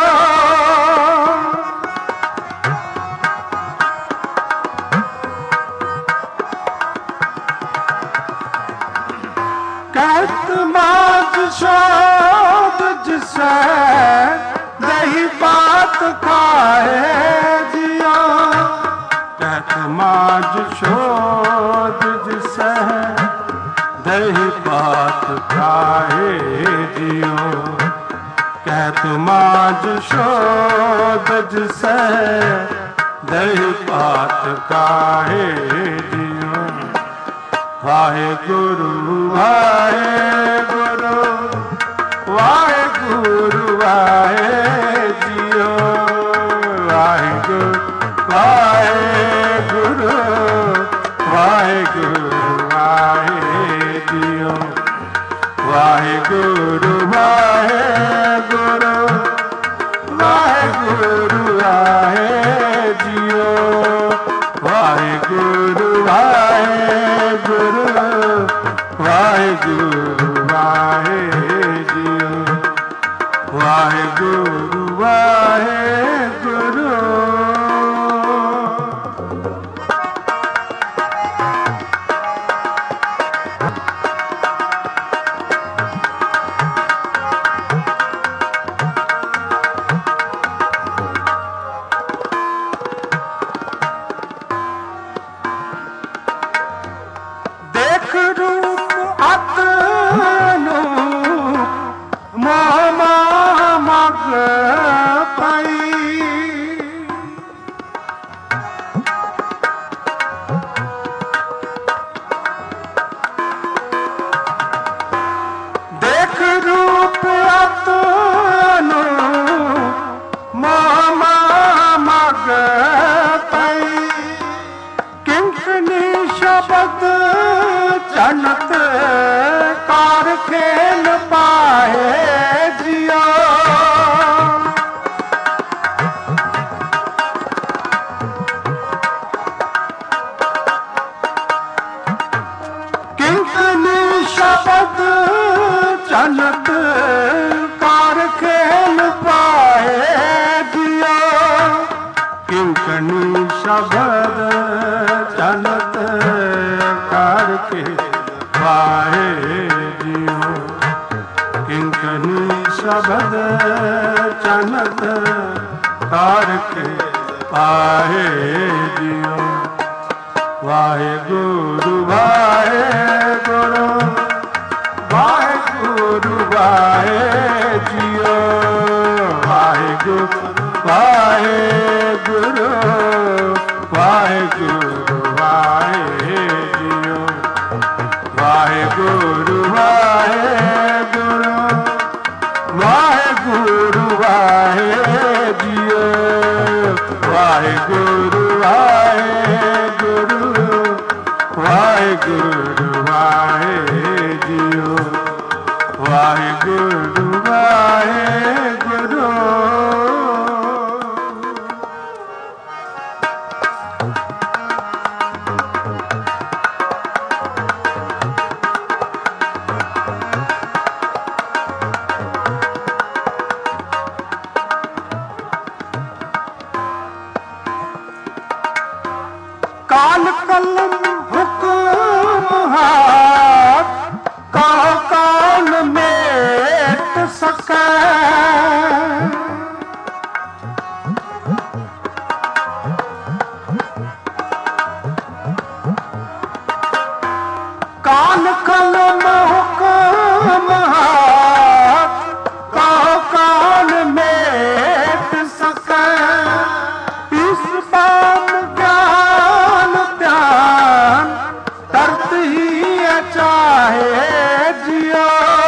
ਕਤ ਮਾਜ ਸ਼ੋਦ ਜਿਸੈ ਦਹੀਂ ਪਾਤ ਖਾਏ ਜੀਓ ਕਤ ਮਾਜ ਸ਼ੋਦ ਜਿਸੈ ਦਹੀਂ ਪਾਤ ਖਾਏ ਜੀਓ ਕਹਿਤ ਮਾਜ ਸ਼ੋਦ ਜਿਸੈ ਦਹੀਂ ਪਾਤ ਖਾਏ ਜੀਓ ਵਾਹਿਗੁਰੂ ਵਾਹਿਗੁਰੂ ਵਾਹਿਗੁਰੂ ਵਾਹੇ ਜੀਓ ਵਾਹਿਗੁਰੂ ਵਾਹਿਗੁਰੂ ਵਾਹਿਗੁਰੂ ਵਾਹੇ ਜੀਓ ਵਾਹਿਗੁਰੂ ਵਾਹਿਗੁਰੂ ਵਾਹਿਗੁਰੂ ਵਾਹੇ ਜੀਓ ਵਾਹਿਗੁਰੂ ਵਾਹਿਗੁਰੂ ਵਾਹਿਗੁਰੂ ਵਾਹੇ ਜੀਓ ਵਾਹਿਗੁਰੂ ਵਾਹਿਗੁਰੂ ਜਨਤ ਕਾਰ ਖੇਲ ਪਾਏ ਜੀਓ ਕਿੰਕਨੀ ਸ਼ਬਦ ਜਨਤ ਕਾਰ ਖੇਲ ਪਾਏ ਕਿੰਕਣੀ ਸ਼ਬਦ ਚਲਤ ਕਰਕੇ ਪਾਏ ਜਿਉ ਕਿੰਕਣੀ ਸ਼ਬਦ ਚਲਤ ਕਰਕੇ ਪਾਏ ਜਿਉ ਵਾਹਿਗੁਰੂ ਵਾਹਿਗੁਰੂ ਵਾਹਿਗੁਰੂ ਵਾਹਿਜੀਓ ਵਾਹਿਗੁਰੂ ਵਾਹਿਗੁਰੂ ਵਾਹਿਗੁਰੂ ਵਾਹਿਜੀਓ ਵਾਹਿਗੁਰੂ ਵਾਹਿਗੁਰੂ ਵਾਹਿਗੁਰੂ ਵਾਹਿਜੀਓ ਵਾਹਿਗੁਰੂ ਵਾਹਿਗੁਰੂ ਵਾਹਿਗੁਰੂ ਵਾਹਿਜੀਓ ਵਾਹਿਗੁਰੂ ਵਾਹਿਗੁਰੂ ਕਾਲ ਕਲਮ ਹੁਕਮ ਹਾਥ ਕਉ ਕੌਣ ਮੇਟ ਸਕੈ ਕਾਲ ਕਲਮ ਹੁਕਮ ਹਾਥ ਕਉ ਕੌਣ ਮੇਟ ਸਕੈ ਇਸ ਬਾਮ ਗਿਆਨ ਧਿਆਨ ਤਰਤ ਹੀ ਚਾਹੇ ਜਿਉ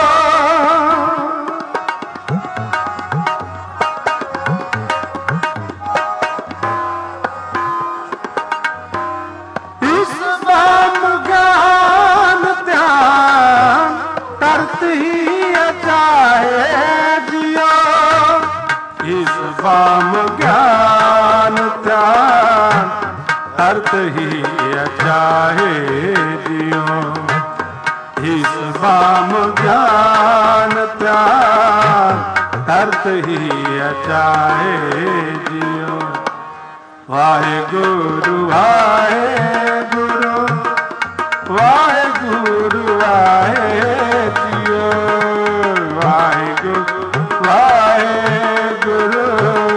ਇਸ ਬਾਮ ਗਿਆਨ ਧਿਆਨ ਤਰਤ ਹੀ ਚਾਹੇ ਜਿਉ ਇਸ ਬਾਮ ਗਿਆਨ ਧਿਆਨ ਤਰਤ ਹੀ ਚਾਹੇ ਜਿਉ ਇਸ ਬਾਮ ਗਿਆਨ ਧਿਆਨ ਤਰਤ ਹੀ ਚਾਹੇ ਜਿਉ ਵਾਹਿਗੁਰੂ ਵਾਹਿਗੁਰੂ ਵਾਹਿਗੁਰੂ ਵਾਹਿਜੀਓ ਵਾਹਿਗੁਰੂ ਵਾਹਿਗੁਰੂ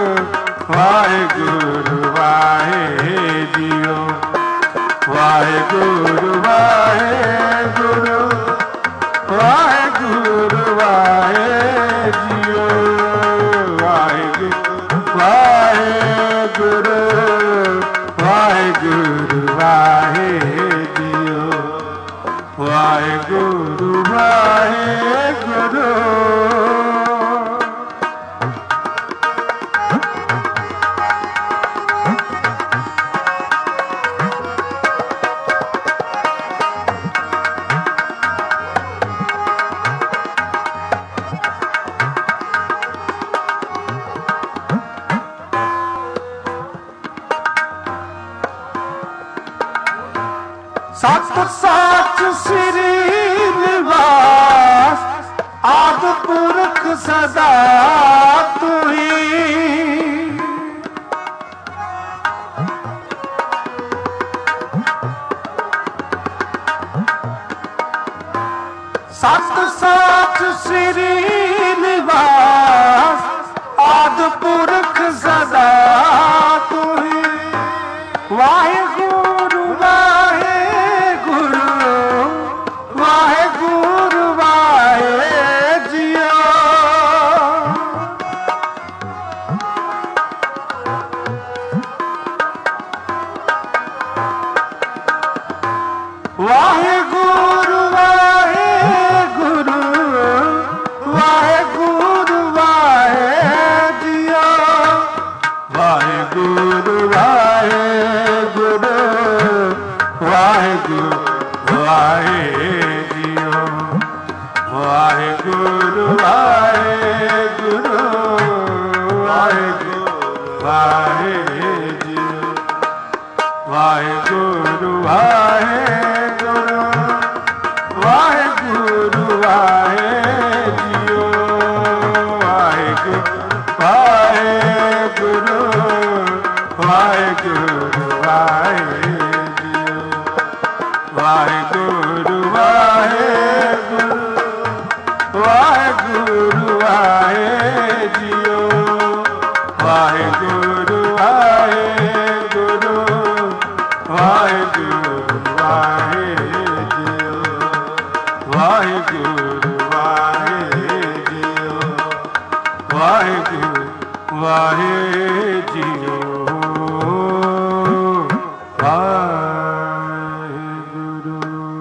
ਵਾਹਿਗੁਰੂ ਵਾਹਿਜੀਓ ਵਾਹਿਗੁਰੂ ਵਾਹਿਗੁਰੂ ਵਾਹਿਗੁਰੂ ਵਾਹਿਜੀਓ ਵਾਹਿਗੁਰੂ ਵਾਹਿਗੁਰੂ ਵਾਹਿਗੁਰੂ ਵਾਹਿਜੀਓ ਵਾਹਿਗੁਰੂ ਵਾਹਿਗੁਰੂ ਸਤ ਸਾਚ ਸ੍ਰੀ ਨਿਵਾਸ ਆਦ ਪੁਰਖ ਸਦਾ ਤੁਹੀ ਸਤ ਸਾਚ ਸ੍ਰੀ ਨਿਵਾਸ ਆਦ ਪੁਰਖ ਸਦਾ ਤੁਹੀ ਵਾਹਿਗੁਰੂ ਵਾਹਿਗੁਰੂ ਵਾਹਿਗੁਰੂ ਵਾਹਿਜੀਓ ਵਾਹਿਗੁਰੂ ਵਾਹਿਗੁਰੂ ਵਾਹਿਗੁਰੂ ਵਾਹਿਜੀਓ ਵਾਹਿਗੁਰੂ ਵਾਹਿਗੁਰੂ ਵਾਹਿ ਜੀਓ, ਵਾਹਿਗੁਰੂ ਵਾਹਿ ਜੀਓ, ਵਾਹਿਗੁਰੂ।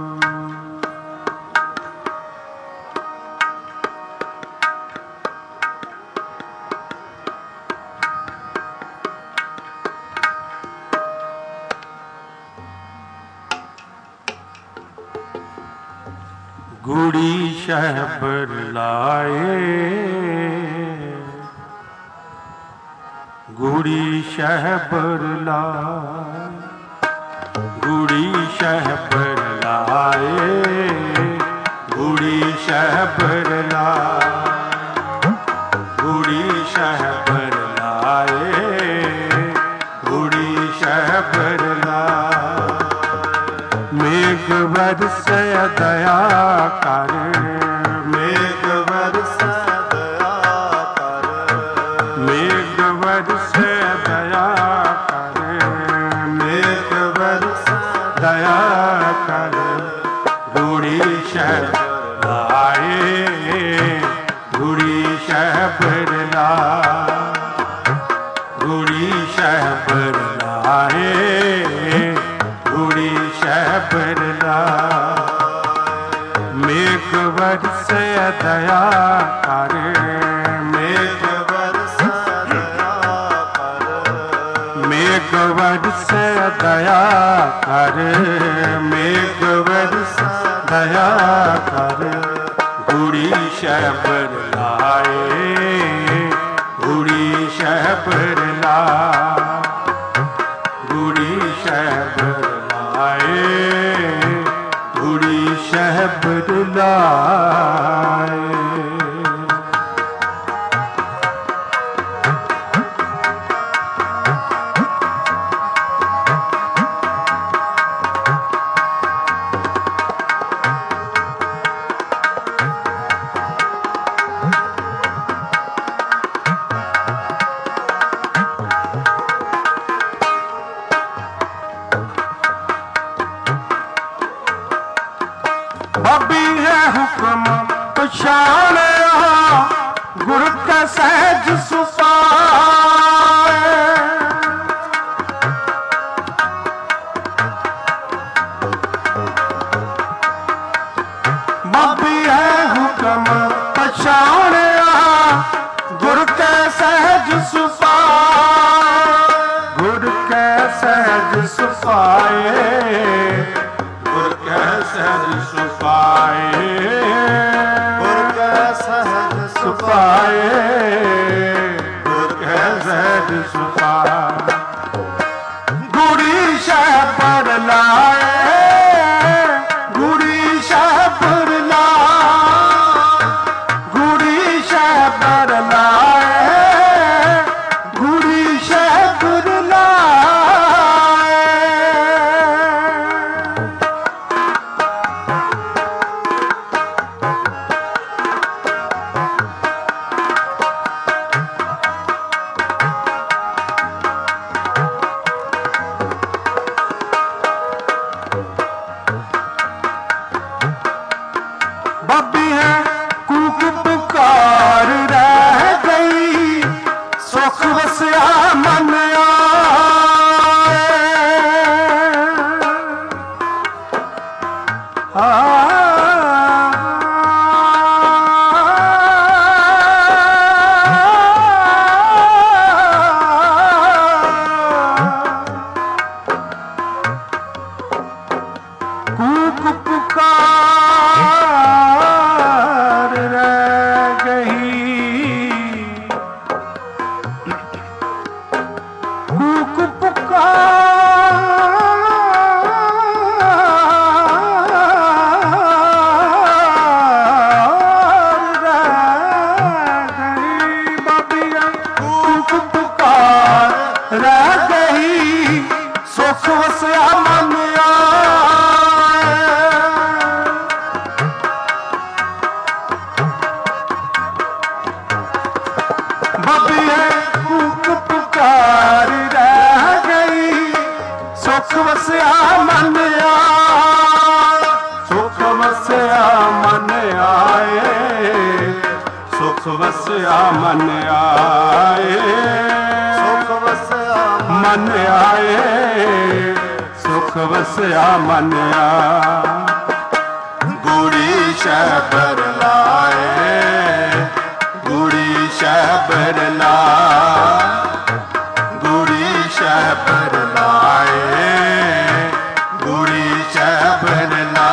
ਗੂੜੀ ਸ਼ਹਿਬਰ ਲਾਏ, ਗੂੜੀ ਸ਼ਹਿਬਰ ਲਾਏ, ਗੂੜੀ ਸ਼ਹਿਬਰ ਲਾਏ, ਗੂੜੀ ਸ਼ਹਿਬਰ ਲਾਏ, ਗੂੜੀ ਸ਼ਹਿਬਰ ਲਾਏ, ਗੂੜੀ ਸ਼ਹਿਬਰ ਲਾਏ। ਮੇਘ ਬਰਸੈ ਦਇਆ ਕਰ, ਮੇਘ ਬਰਸੈ ਦਇਆ ਕਰ, ਮੇਘ ਬਰਸੈ ਦਇਆ ਕਰ, ਮੇਘ ਬਰਸੈ ਦਇਆ ਕਰ। ਗੂੜੀ ਸ਼ਹਿਬਰ ਲਾਏ, ਗੂੜੀ ਸ਼ਹਿਬਰ ਲਾਏ, ਗੂੜੀ ਸ਼ਹਿਬਰ ਲਾਏ, ਗੂੜੀ ਸ਼ਹਿਬਰ ਲਾਏ। ਮੇਘ ਬਰਸੈ ਦਇਆ ਕਰ, ਮੇਘ ਬਰਸੈ ਦਇਆ ਕਰ, ਮੇਘ ਬਰਸੈ ਦਇਆ ਕਰ, ਮੇਘ ਬਰਸੈ ਦਇਆ ਕਰ। ਗੂੜੀ ਸ਼ਹਿਬਰ ਲਾਏ, ਗੂੜੀ ਸ਼ਹਿਬਰ ਲਾਏ, ਗੂੜੀ ਸ਼ਹਿਬਰ ਲਾਏ, ਗੂੜੀ ਸ਼ਹਿਬਰ ਲਾਏ। ਬਾਬੀ ਹੈ ਹੁਕਮ ਪਛਾਣਿਆ, ਗੁਰ ਕਾ ਸਹਿਜ ਸੁਭਾਏ। ਬਾਬੀ ਹੈ ਹੁਕਮ ਪਛਾਣਿਆ, ਗੁਰ ਕਾ ਸਹਿਜ ਸੁਭਾਏ, ਗੁਰ ਕਾ ਸਹਿਜ ਸੁਭਾਏ, ਗੁਰ ਕੈ ਸਹਿਜ ਸੁਭਾਏ, ਗੁਰ ਕੈ ਸਹਿਜ ਸੁਭਾਏ, ਗੁਰ ਕੈ ਸਹਿਜ ਸੁਭਾਏ। ਗੂੜੀ ਸ਼ਹਿਬਰ ਲਾਏ, ਗੂੜੀ ਸ਼ਹਿਬਰ ਲਾਏ, ਗੂੜੀ ਸ਼ਹਿਬਰ ਲਾਏ, ਗੂੜੀ ਸ਼ਹਿਬਰ ਲਾਏ। ਬਾਬੀ ਹੈ ਕੂਕ ਪੁਕਾਰ ਰਹਿ ਗਈ, ਸੁਖ ਵਸਿਆ ਮਨ ਆਏ। ਕੂਕ ਪੁਕਾਰ ਮਨ ਆਏ, ਸੁਖ ਵਸਿਆ ਮਨ ਆਏ, ਸੁਖ ਵਸਿਆ ਮਨ ਆਏ, ਸੁਖ ਵਸਿਆ ਮਨ ਆ। ਗੂੜੀ ਸ਼ਬਰ ਲਾਏ, ਗੂੜੀ ਸ਼ਬਰ ਲਾ, ਗੂੜੀ ਸ਼ਬਰ ਲਾਏ, ਗੂੜੀ ਸ਼ਬਰ ਲਾ।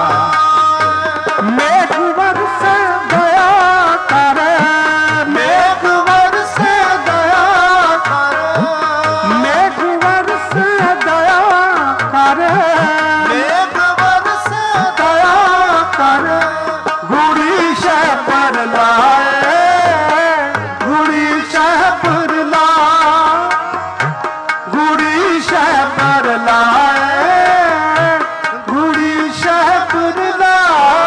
ਮੇਘ ਵਰਸ ਦਇਆ ਕਰ, ਮੇਘ ਵਰਸ ਦਇਆ ਕਰ, ਮੇਘ ਵਰਸ ਦਇਆ ਕਰ, ਮੇਘ ਵਰਸ ਦਇਆ ਕਰ। ਗੂੜੀ ਸ਼ਬਰ ਲਾਏ, ਗੂੜੀ ਸ਼ਬਰ ਲਾ, ਗੂੜੀ ਸ਼ਬਰ ਲਾਏ, ਗੂੜੀ ਸ਼ਬਰ ਲਾਏ।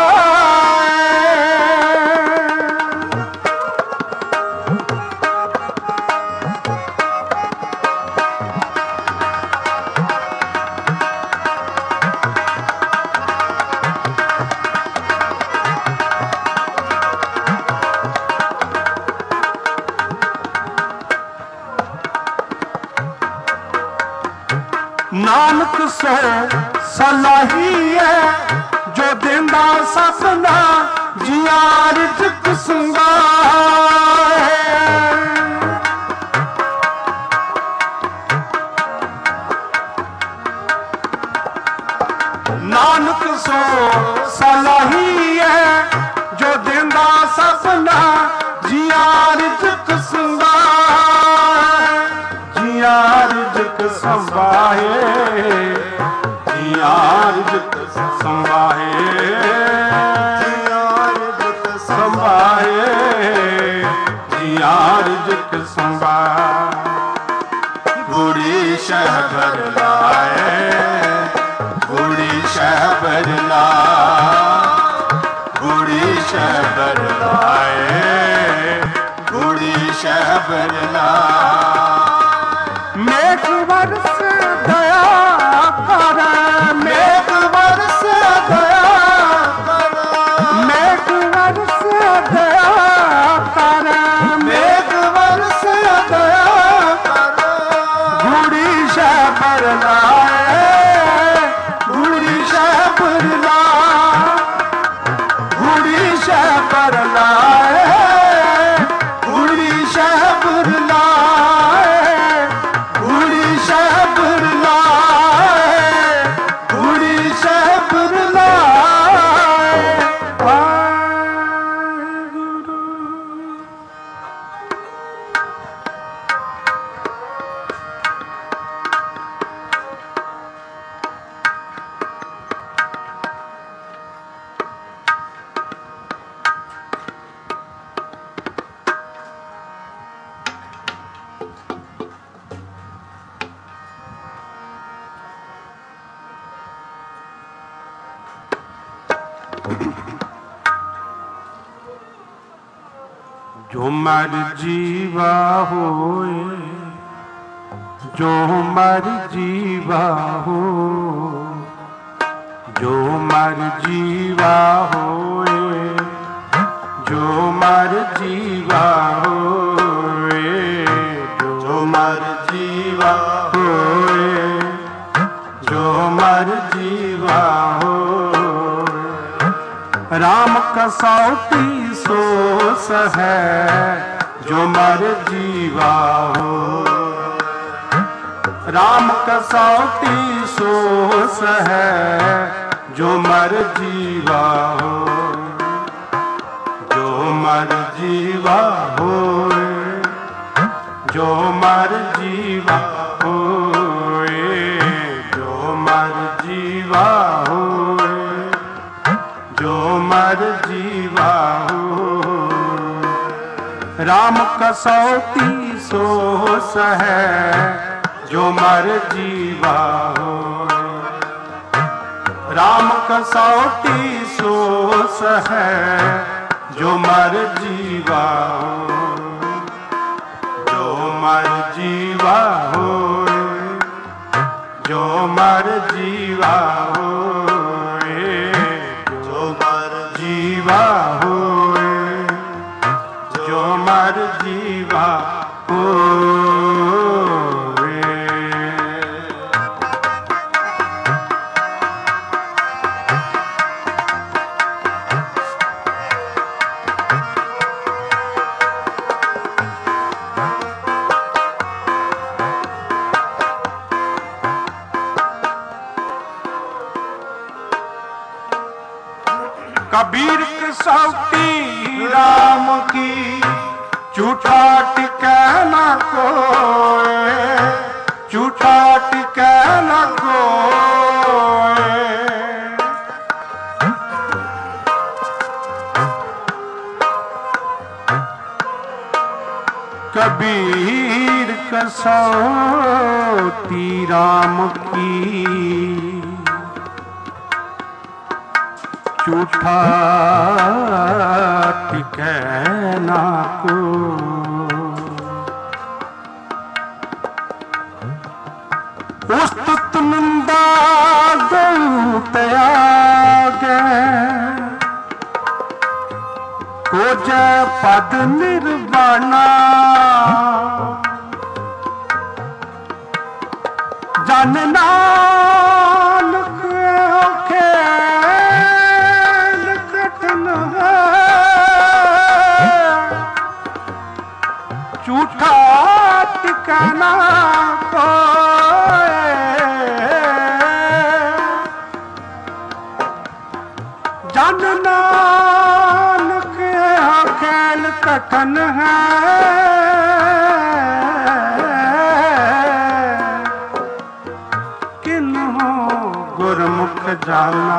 ਨਾਨਕ ਸੋ ਸਲਾਹੀ ਹੈ, ਜੋ ਦਿੰਦਾ ਸਪਨਾ ਜਿਆ ਰਿਜ਼ਕ ਸੰਗਾਏ। ਨਾਨਕ ਸੋ ਸਲਾਹੀ ਹੈ, ਜੋ ਦਿੰਦਾ ਸਪਨਾ ਜਿਆ ਰਿਜ਼ਕ ਸੰਗਾਏ, ਜਿਆ ਰਿਜ਼ਕ ਸੰਭਾਏ, ਜਿਆ ਰਿਜ਼ਕ ਸੰਭਾਏ, ਜਿਆ ਰਿਜ਼ਕ ਸੰਭਾਏ, ਜਿਆ ਰਿਜ਼ਕ ਸੰਭਾਏ। ਗੂੜੀ ਸ਼ਬਰ ਲਾਏ, ਗੂੜੀ ਸ਼ਬਰ ਲਾ, ਗੂੜੀ ਸ਼ਬਰ ਲਾਏ, ਗੂੜੀ ਸ਼ਬਰ ਲਾ। ਮੇਘ ਵਰਸ ਦਇਆ ਕਰ, ਮੇਘ ਵਰਸ ਦਇਆ ਕਰ, ਮੇਘ ਵਰਸ ਦਇਆ ਕਰ, ਮੇਘ ਵਰਸ ਦਇਆ ਕਰ। ਗੂੜੀ ਸ਼ਬਰ ਲਾਏ, ਗੂੜੀ ਸ਼ਬਰ ਲਾ, ਗੂੜੀ ਸ਼ਬਰ ਲਾਏ, ਗੂੜੀ ਸ਼ਬਰ ਲਾਏ, ਗੂੜੀ ਸ਼ਬਰ ਲਾਏ, ਗੂੜੀ ਸ਼ਬਰ ਲਾਏ। ਵਾਹਿਗੁਰੂ। ਜੋ ਮਰ ਜੀਵਾ ਹੋਏ, ਜੋ ਮਰ ਜੀਵਾ ਹੋ, ਜੋ ਮਰ ਜੀਵਾ ਹੋਏ, ਜੋ ਮਰ ਜੀਵਾ ਹੋਏ, ਜੋ ਮਰ ਜੀਵਾ ਹੋਏ, ਜੋ ਮਰ ਜੀਵਾ ਹੋਏ। ਰਾਮ ਕਸੌਟੀ ਸੋਸ ਹੈ, ਜੋ ਮਰ ਜੀਵਾ ਹੋ। ਰਾਮ ਕਸੌਟੀ ਸੋਸ ਹੈ, ਜੋ ਮਰ ਜੀਵਾ ਹੋ, ਜੋ ਮਰ ਜੀਵਾ ਹੋਏ, ਜੋ ਮਰ ਜੀਵਾ ਹੋਏ, ਜੋ ਮਰ ਜੀਵਾ ਹੋਏ, ਜੋ ਮਰ ਜੀਵਾ ਹੋਏ। ਰਾਮ ਕਸੌਟੀ ਸੋਸ ਹੈ, ਜੋ ਮਰ ਜੀਵਾ ਹੋਏ। ਰਾਮ ਕਸੌਟੀ ਸੋਸ ਹੈ, ਜੋ ਮਰ ਜੀਵਾ ਹੋਏ, ਜੋ ਮਰ ਜੀਵਾ ਹੋਏ, ਜੋ ਮਰ ਜੀਵਾ ਹੋਏ, ਜੋ ਮਰ जीवा होए, जो मर जीवा होए। कबीर कसौटी राम की, झूठा टिकै न कोय, झूठा टिकै न कोय। कबीर कसौटी राम की, झूठा टिकै न कोय। उस्तुत निंदा गौ त्यागै, खोजै पद निर्वाणा। जन नानक खेल कठिन है, झूठा टिकाना कोय। जन नानक खेल कठिन है, गुरमुख जाना।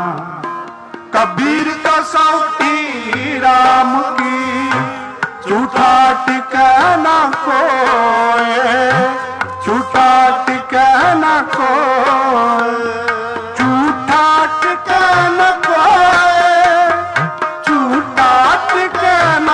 कबीर कसौटी राम की, झूठा टिकै न कोय, झूठा टिकै न कोय, झूठा टिकै न कोय, झूठा टिकै न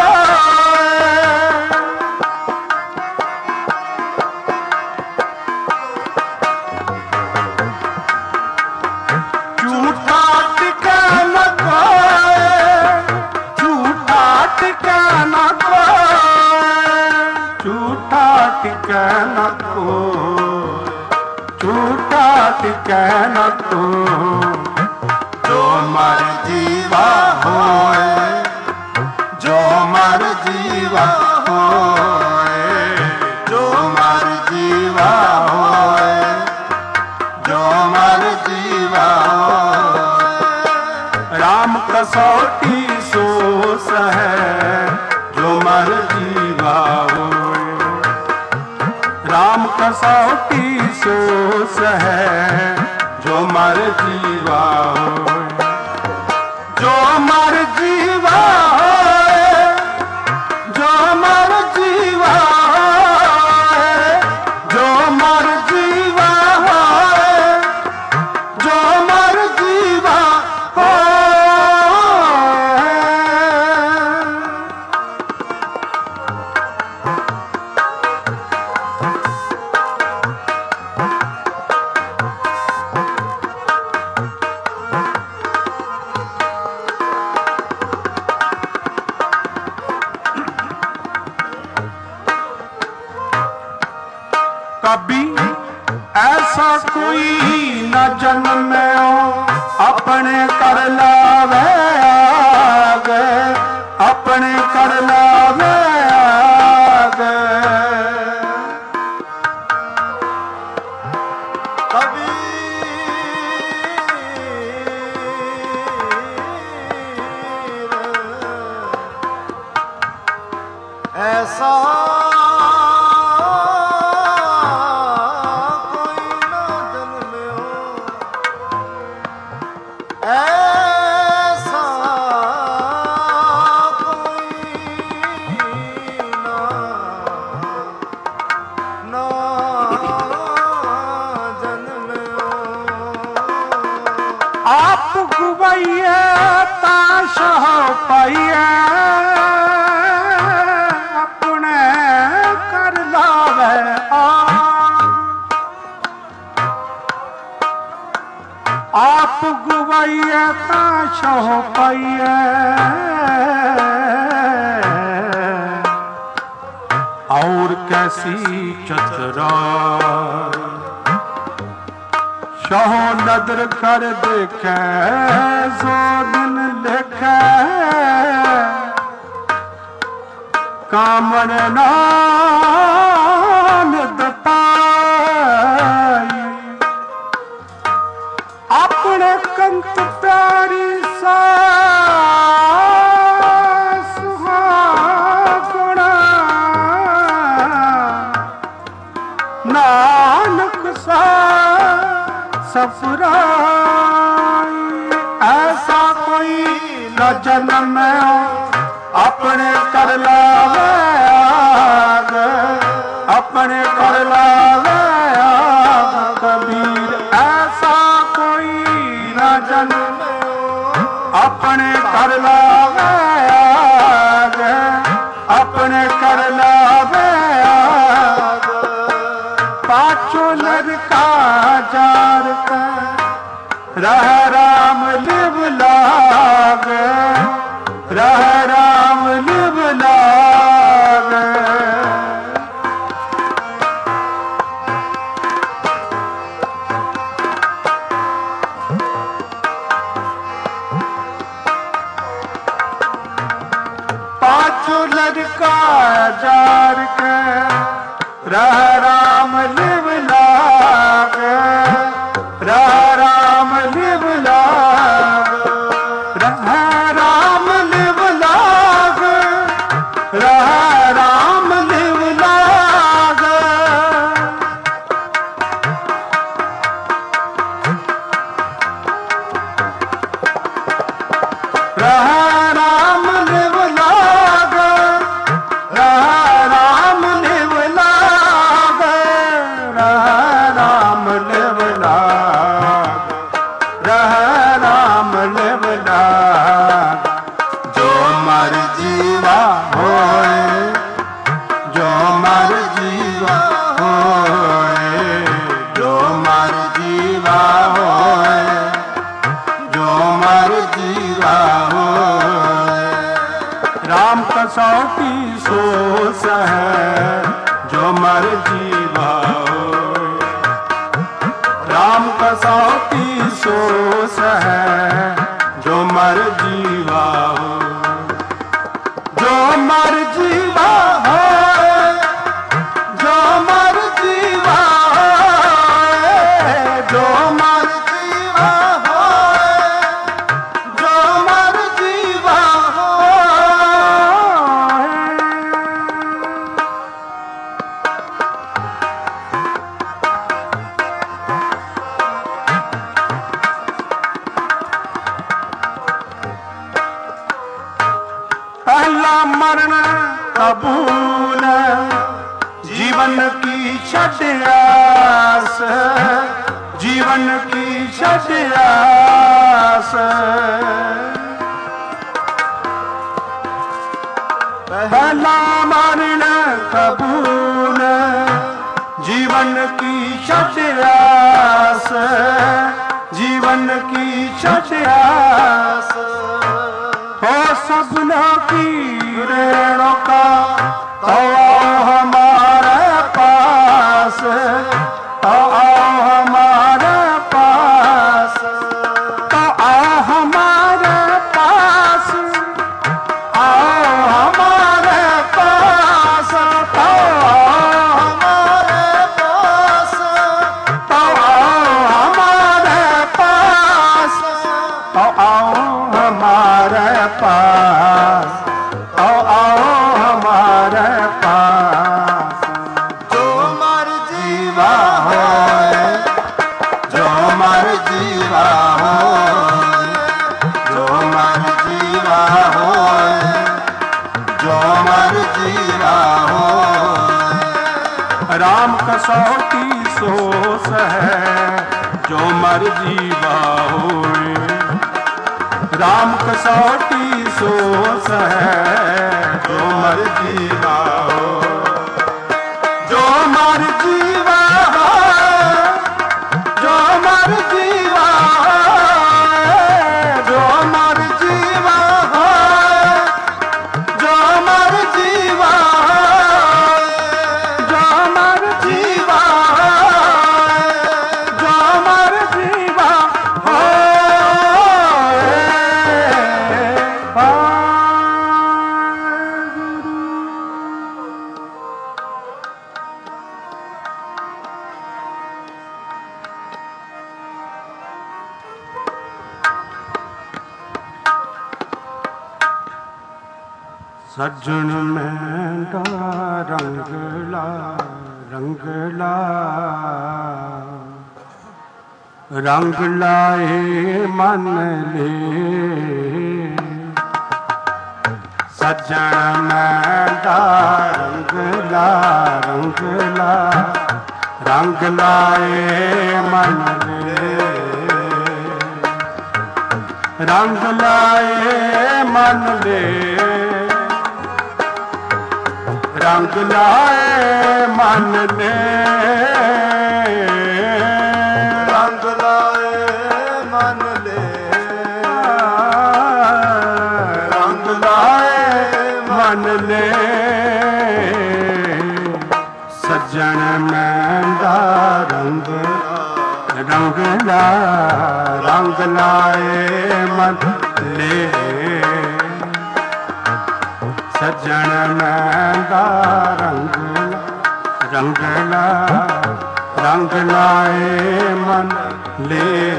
टिकै न कोय, झूठा टिकै न कोय। जो मर जीवा होए, जो मर जीवा होए, जो मर जीवा होए, जो मर जीवा होए। राम कसौटी सो सहे, जो मर जीवा होए। राम कसौटी सो सहे, जो मर जीवा होए। जो मर जीवा होए, जो मर जीवा होए, जो मर जीवा होए, जो मर जीवा होए। कभी ऐसा कोई न जन्मयो, अपने कर लावे आगे, अपने कर लावे आगे। कभी ऐसा आप गुवैया ताश पाइया, अपने पाइए और कैसी चतुराई शहो नदर कर देखे सो दिन लिखे कामन नाम दपाई अपने कंत प्यारी सा सुहागुणा नानक सा सफराई ऐसा कोई न जन्म अपने कर लावे आग अपने कर लावे आग कबीर ऐसा कोई न जन्म अपने कर लावे आग अपने कर लावे आग पाछो लड़का जार का रह राम लिव लाग रह राम लिव लाग पाछो लड़का जार के रह राम लिव लाग रह राम लिव लाग रह राम लिव लाग रह राम लिव लाग रह राम लिव लाग रह राम लिव लाग रह राम लिव लाग रह राम लिव लाग जो मर जीवा होए जो मर जीवा होए जो मर जीवा होए जो मर जीवा होए राम कसौटी सोस है जो मर जीवा होए राम कसौटी सोस है जो मर जीवा हो जो मर जीवा हो जो मर जीवा हो जो मर जीवा हो जो मर जीवा हो पहला मरण कबूल जीवन की छठयास जीवन की छठयास पहला मरण कबूल जीवन की छठयास जीवन की छठयास हो सपना की रेणों का तो हमारे पास तो हमारे पास तो हमारे पास आओ हमारे पास तो हमारे पास तो हमारे पास तो आओ हमारे पास आओ आओ हमारे पास जो मर जीवा हो जो मर जीवा हो जो मर जीवा हो जो मर जीवा हो राम कसौटी सोस है जो मर जीवा हो राम कसौटी सोस है जो मर जीवा हो जो मर जीवा हो जो मर जीवा हो जो मर जीवा ਸੱਜਣ ਮੈਂਡਾ ਰੰਗਲਾ ਰੰਗਲਾ ਰੰਗ ਲਾਏ ਮਨ ਲੇ ਸੱਜਣ ਮੈਂਡਾ ਰੰਗਲਾ ਰੰਗਲਾ ਰੰਗ ਲਾਏ ਮਨ ਲੇ ਰੰਗ ਲਾਏ ਮਨ ਲੇ ਰੰਗ ਲਾਏ ਮਨ ਲੇ ਰੰਗ ਲਾਏ ਮਨ ਲੇ ਰੰਗ ਲਾਏ ਮਨ ਲੇ ਸੱਜਣ ਮੈਂਡਾ ਰੰਗ ਰੰਗਲਾ ਰੰਗ ਲਾਏ ਮਨ ਲੇ ਸੱਜਣ ਮੈਂਡਾ ਰੰਗ ਰੰਗਲਾ ਰੰਗ ਲਾਏ ਮਨ ਲੇ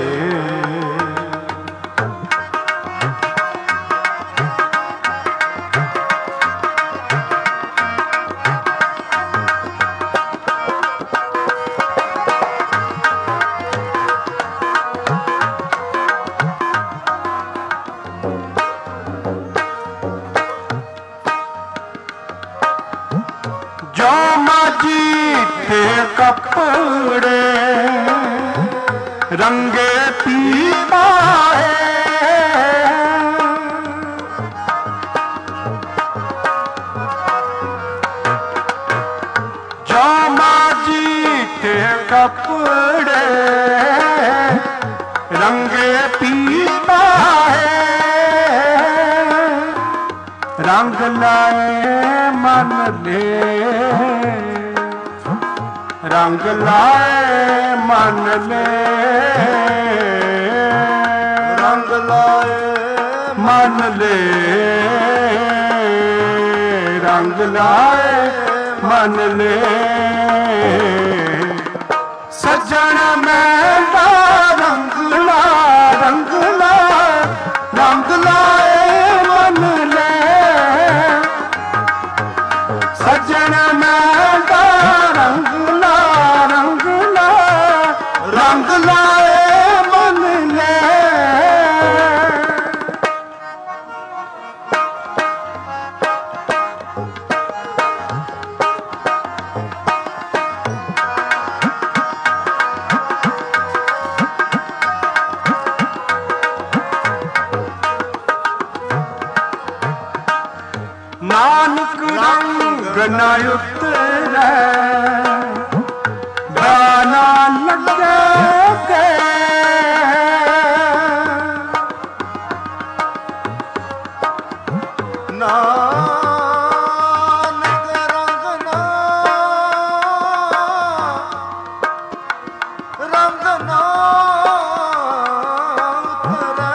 ਜੋ ਮਾਜੀ ਤੇ ਕੱਪੜੇ ਰੰਗੇ ਪੀ ਪਾਏ ਜੋ ਮਾਜੀ ਤੇ ਕੱਪੜੇ ਰੰਗੇ ਪੀ ਪਾਏ ਰੰਗ ਲਾਏ ਮਨ ਲੇ ਰੰਗ ਲਾਏ ਮਨ ਲੇ ਰੰਗ ਲਾਏ ਮਨ ਲੇ ਰੰਗ ਲਾਏ ਮਨ ਲੇ ਸੱਜਣ ਮੈਂਡਾ ਰੰਗਲਾ ਰੰਗਲਾ ਰੰਗ ਲਾਏ ਮਨ ਲੇ ਸੱਜਣ ਮੈਂਡਾ ਰੰਗਲਾ ਰੰਗਲਾ ਰੰਗ ਲਾਏ ਮਨ ਲੇ ਨਾਨਕ ਰੰਗ ਨਾ ਉਤਰੈ ਗਾਨਾ ਲੱਗੇ ਕੇ ਨਾਨਕ ਰੰਗ ਨਾ ਰੰਗ ਨਾ ਉਤਰੈ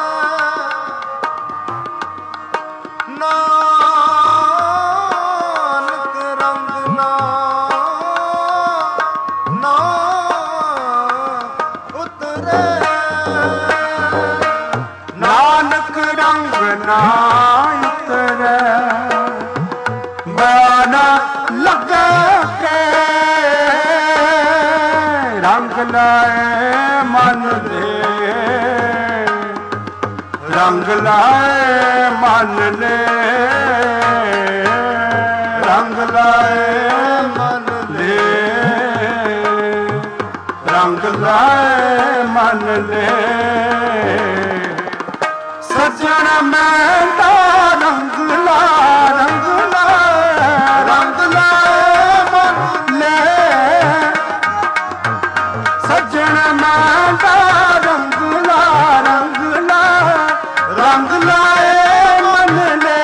ਨਾਨਕ ਰੰਗ ਨਾ ਨਾ ਉਤਰੈ ਨਾਨਕ ਰੰਗ ਨਾ ਉਤਰੈ ਗਾਨਾ ਲੱਗੇ ਕੇ ਰੰਗ ਲਾਏ ਮਨ ਲੇ ਰੰਗ ਲਾਏ ਮਨ ਲੇ ਰੰਗ ਲਾਏ ਮਨ ਲੇ ਰੰਗ ਲਾਏ ਮਨ ਲੇ ਸੱਜਣ ਮੈਂਡਾ ਰੰਗਲਾ ਰੰਗਲਾ ਰੰਗ ਲਾਏ ਮਨ ਲੇ ਸੱਜਣ ਮੈਂਡਾ ਰੰਗਲਾ ਰੰਗਲਾ ਰੰਗ ਲਾਏ ਮਨ ਲੇ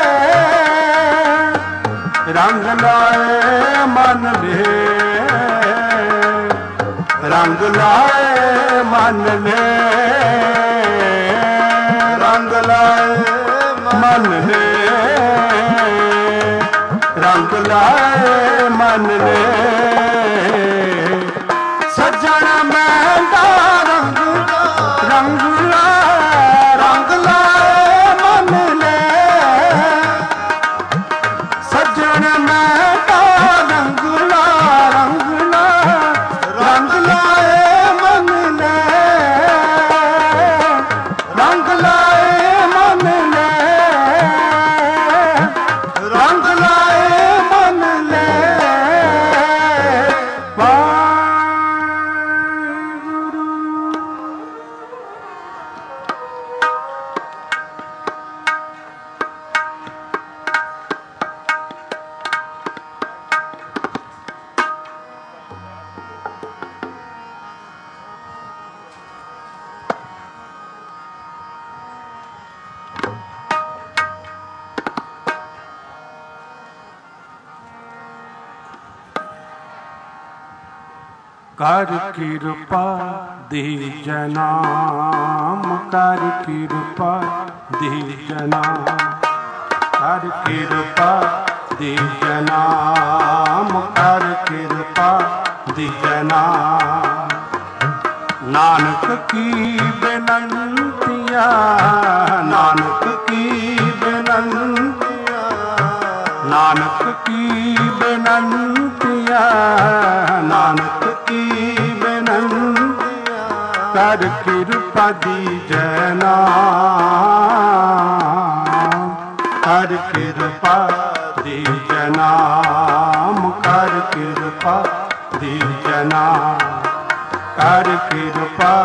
ਰੰਗ ਲਾਏ ਮਨ ਲੇ ਰੰਗ ਲਾਏ ਮਨ ਲੇ ਰੰਗ ਲਾਏ ਮਨ ਲੇ ਰੰਗ ਲਾਏ ਮਨ ਲੇ ਸੱਜਣ ਮੈਂਡਾ ਰੰਗ ਰੰਗਲਾ ਰੰਗ ਲਾਏ ਮਨ ਲੇ कर कृपा दीजनाम, कर कृपा दीजनाम, कर कृपा दीजनाम, कर कृपा दीजनाम। नानक की बिनंतिया, नानक की बिनंतिया, नानक की बिनंतिया, नानक की बिनंतिया, कर कृपा दीजनाम, कर कृपा दीजनाम, कर कृपा दीजनाम, कर कृपा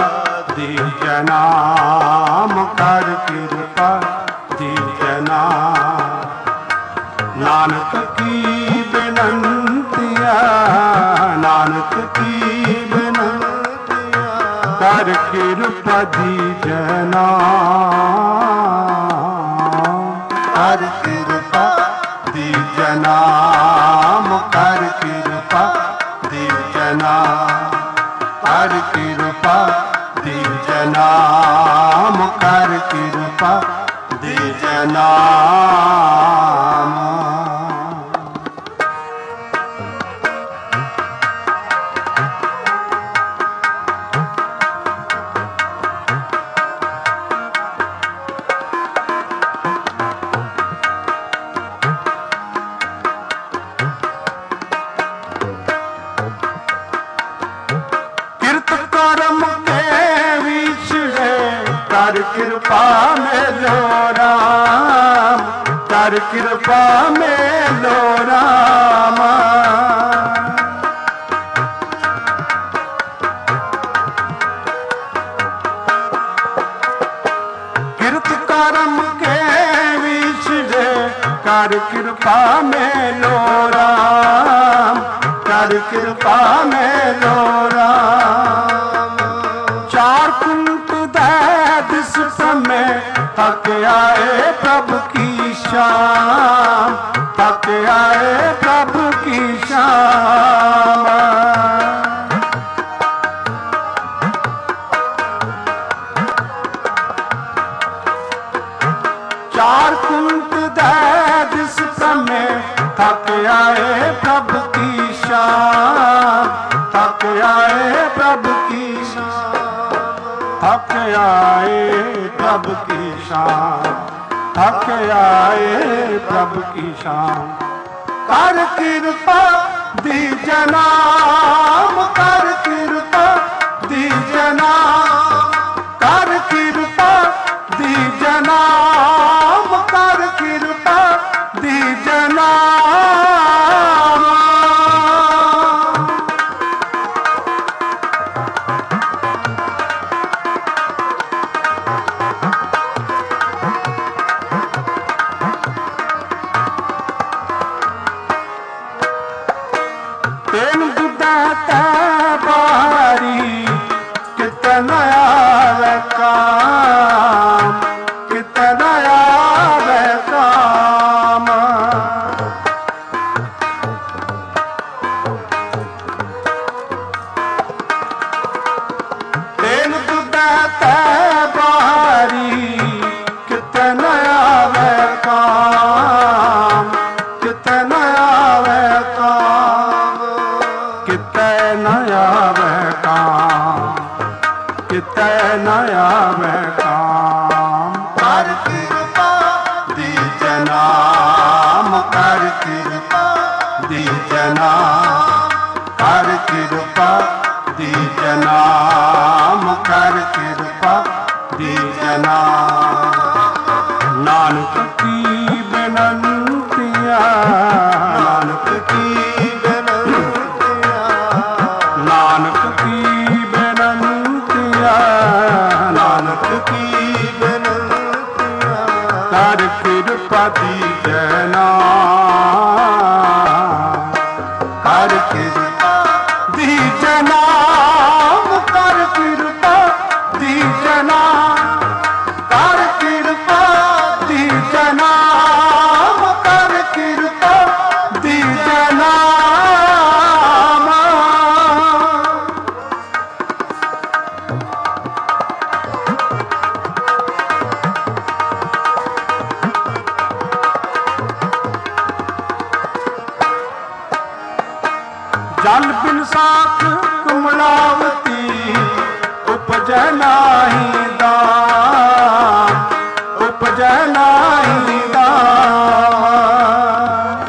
दीजनाम, कर कृपा दीजनाम। नानक की बिनंतिया, नानक की बिनंतिया, कर कृपा दीजनाम, कर कृपा दीजनाम, कर कृपा दीजनाम, कर कृपा दीजनाम, कर कृपा दीजनाम। कर कृपा मेलो राम, कर कृपा मेलो राम। कृत कर्म के विषय कर कृपा मेलो राम, कर कृपा मेलो राम। चार कुंट दिस समय थक आए प्रभु की शाम, थक आए प्रभु की शाम। चार कुंट दिस समय थक आए प्रभु की शाम, थक आए प्रभु की शाम, थक आए प्रभु की शाम, थक आए प्रभु की शाम। कर कृपा दीजनाम, कर कृपा दीजनाम, कर कृपा दीजनाम, कर कृपा दीजनाम। तेन बुदाता बारी कितना आवे काम, कितना आवे काम। तेन बुदाता बारी कितना आवे काम, कितना आवे काम, कितना आवे काम, कितना आवे काम। कर कृपा दीजनाम, कर कृपा दीजनाम, कर कृपा दीजनाम, कर कृपा दीजनाम। नानक की बिनंतिया, नानक की बिनंतिया, नानक की बिनंतिया, नानक की बिनंतिया, कर कृपा दीजनाम, कर कृपा दीजनाम, कर कृपा दीजनाम, कर कृपा दीजनाम, कर कृपा दीजनाम। ਉਪਜੈ ਨਾਹੀ ਦਾਮ, ਉਪਜੈ ਨਾਹੀ ਦਾਮ।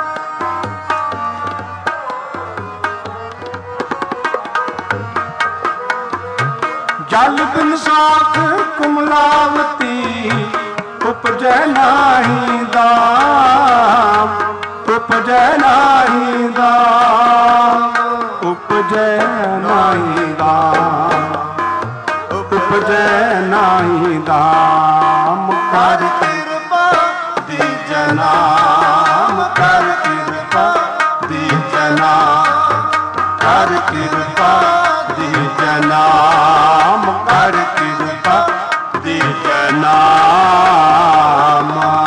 ਜਲ ਬਿਨ ਸਾਖ ਕੁਮਲਾਵਤੀ, ਉਪਜੈ ਨਾਹੀ ਦਾਮ, ਉਪਜੈ ਨਾਹੀ ਦਾਮ, ਉਪਜੈ ਨਾਹੀ ਦਾਮ, ਉਪਜੈ ਨਾਹੀ ਦਾਮ। ਕਰ ਕਿਰਪਾ ਦੀਜੈ ਨਾਮ, ਕਰ ਕਿਰਪਾ ਦੀਜੈ ਨਾਮ, ਕਰ ਕਿਰਪਾ ਦੀਜੈ ਨਾਮ, ਕਰ ਕਿਰਪਾ ਦੀਜੈ ਨਾਮ।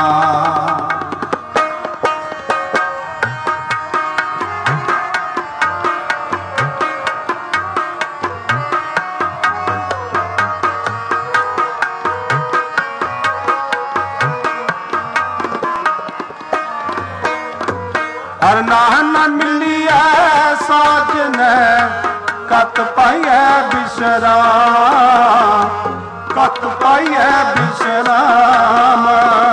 ਹਰ ਨਾਮ ਮਿਲਿਆ ਸਾਜਨੈ, ਕਤ ਪਾਈਐ ਬਿਸਰਾਮ, ਕਤ ਪਾਈਐ ਬਿਸਰਾਮ।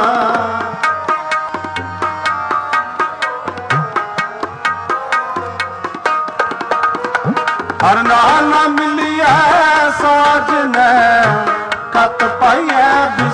ਹਰ ਨਾਮ ਮਿਲਿਆ ਸਾਜਨੈ, ਕਤ ਪਾਈਐ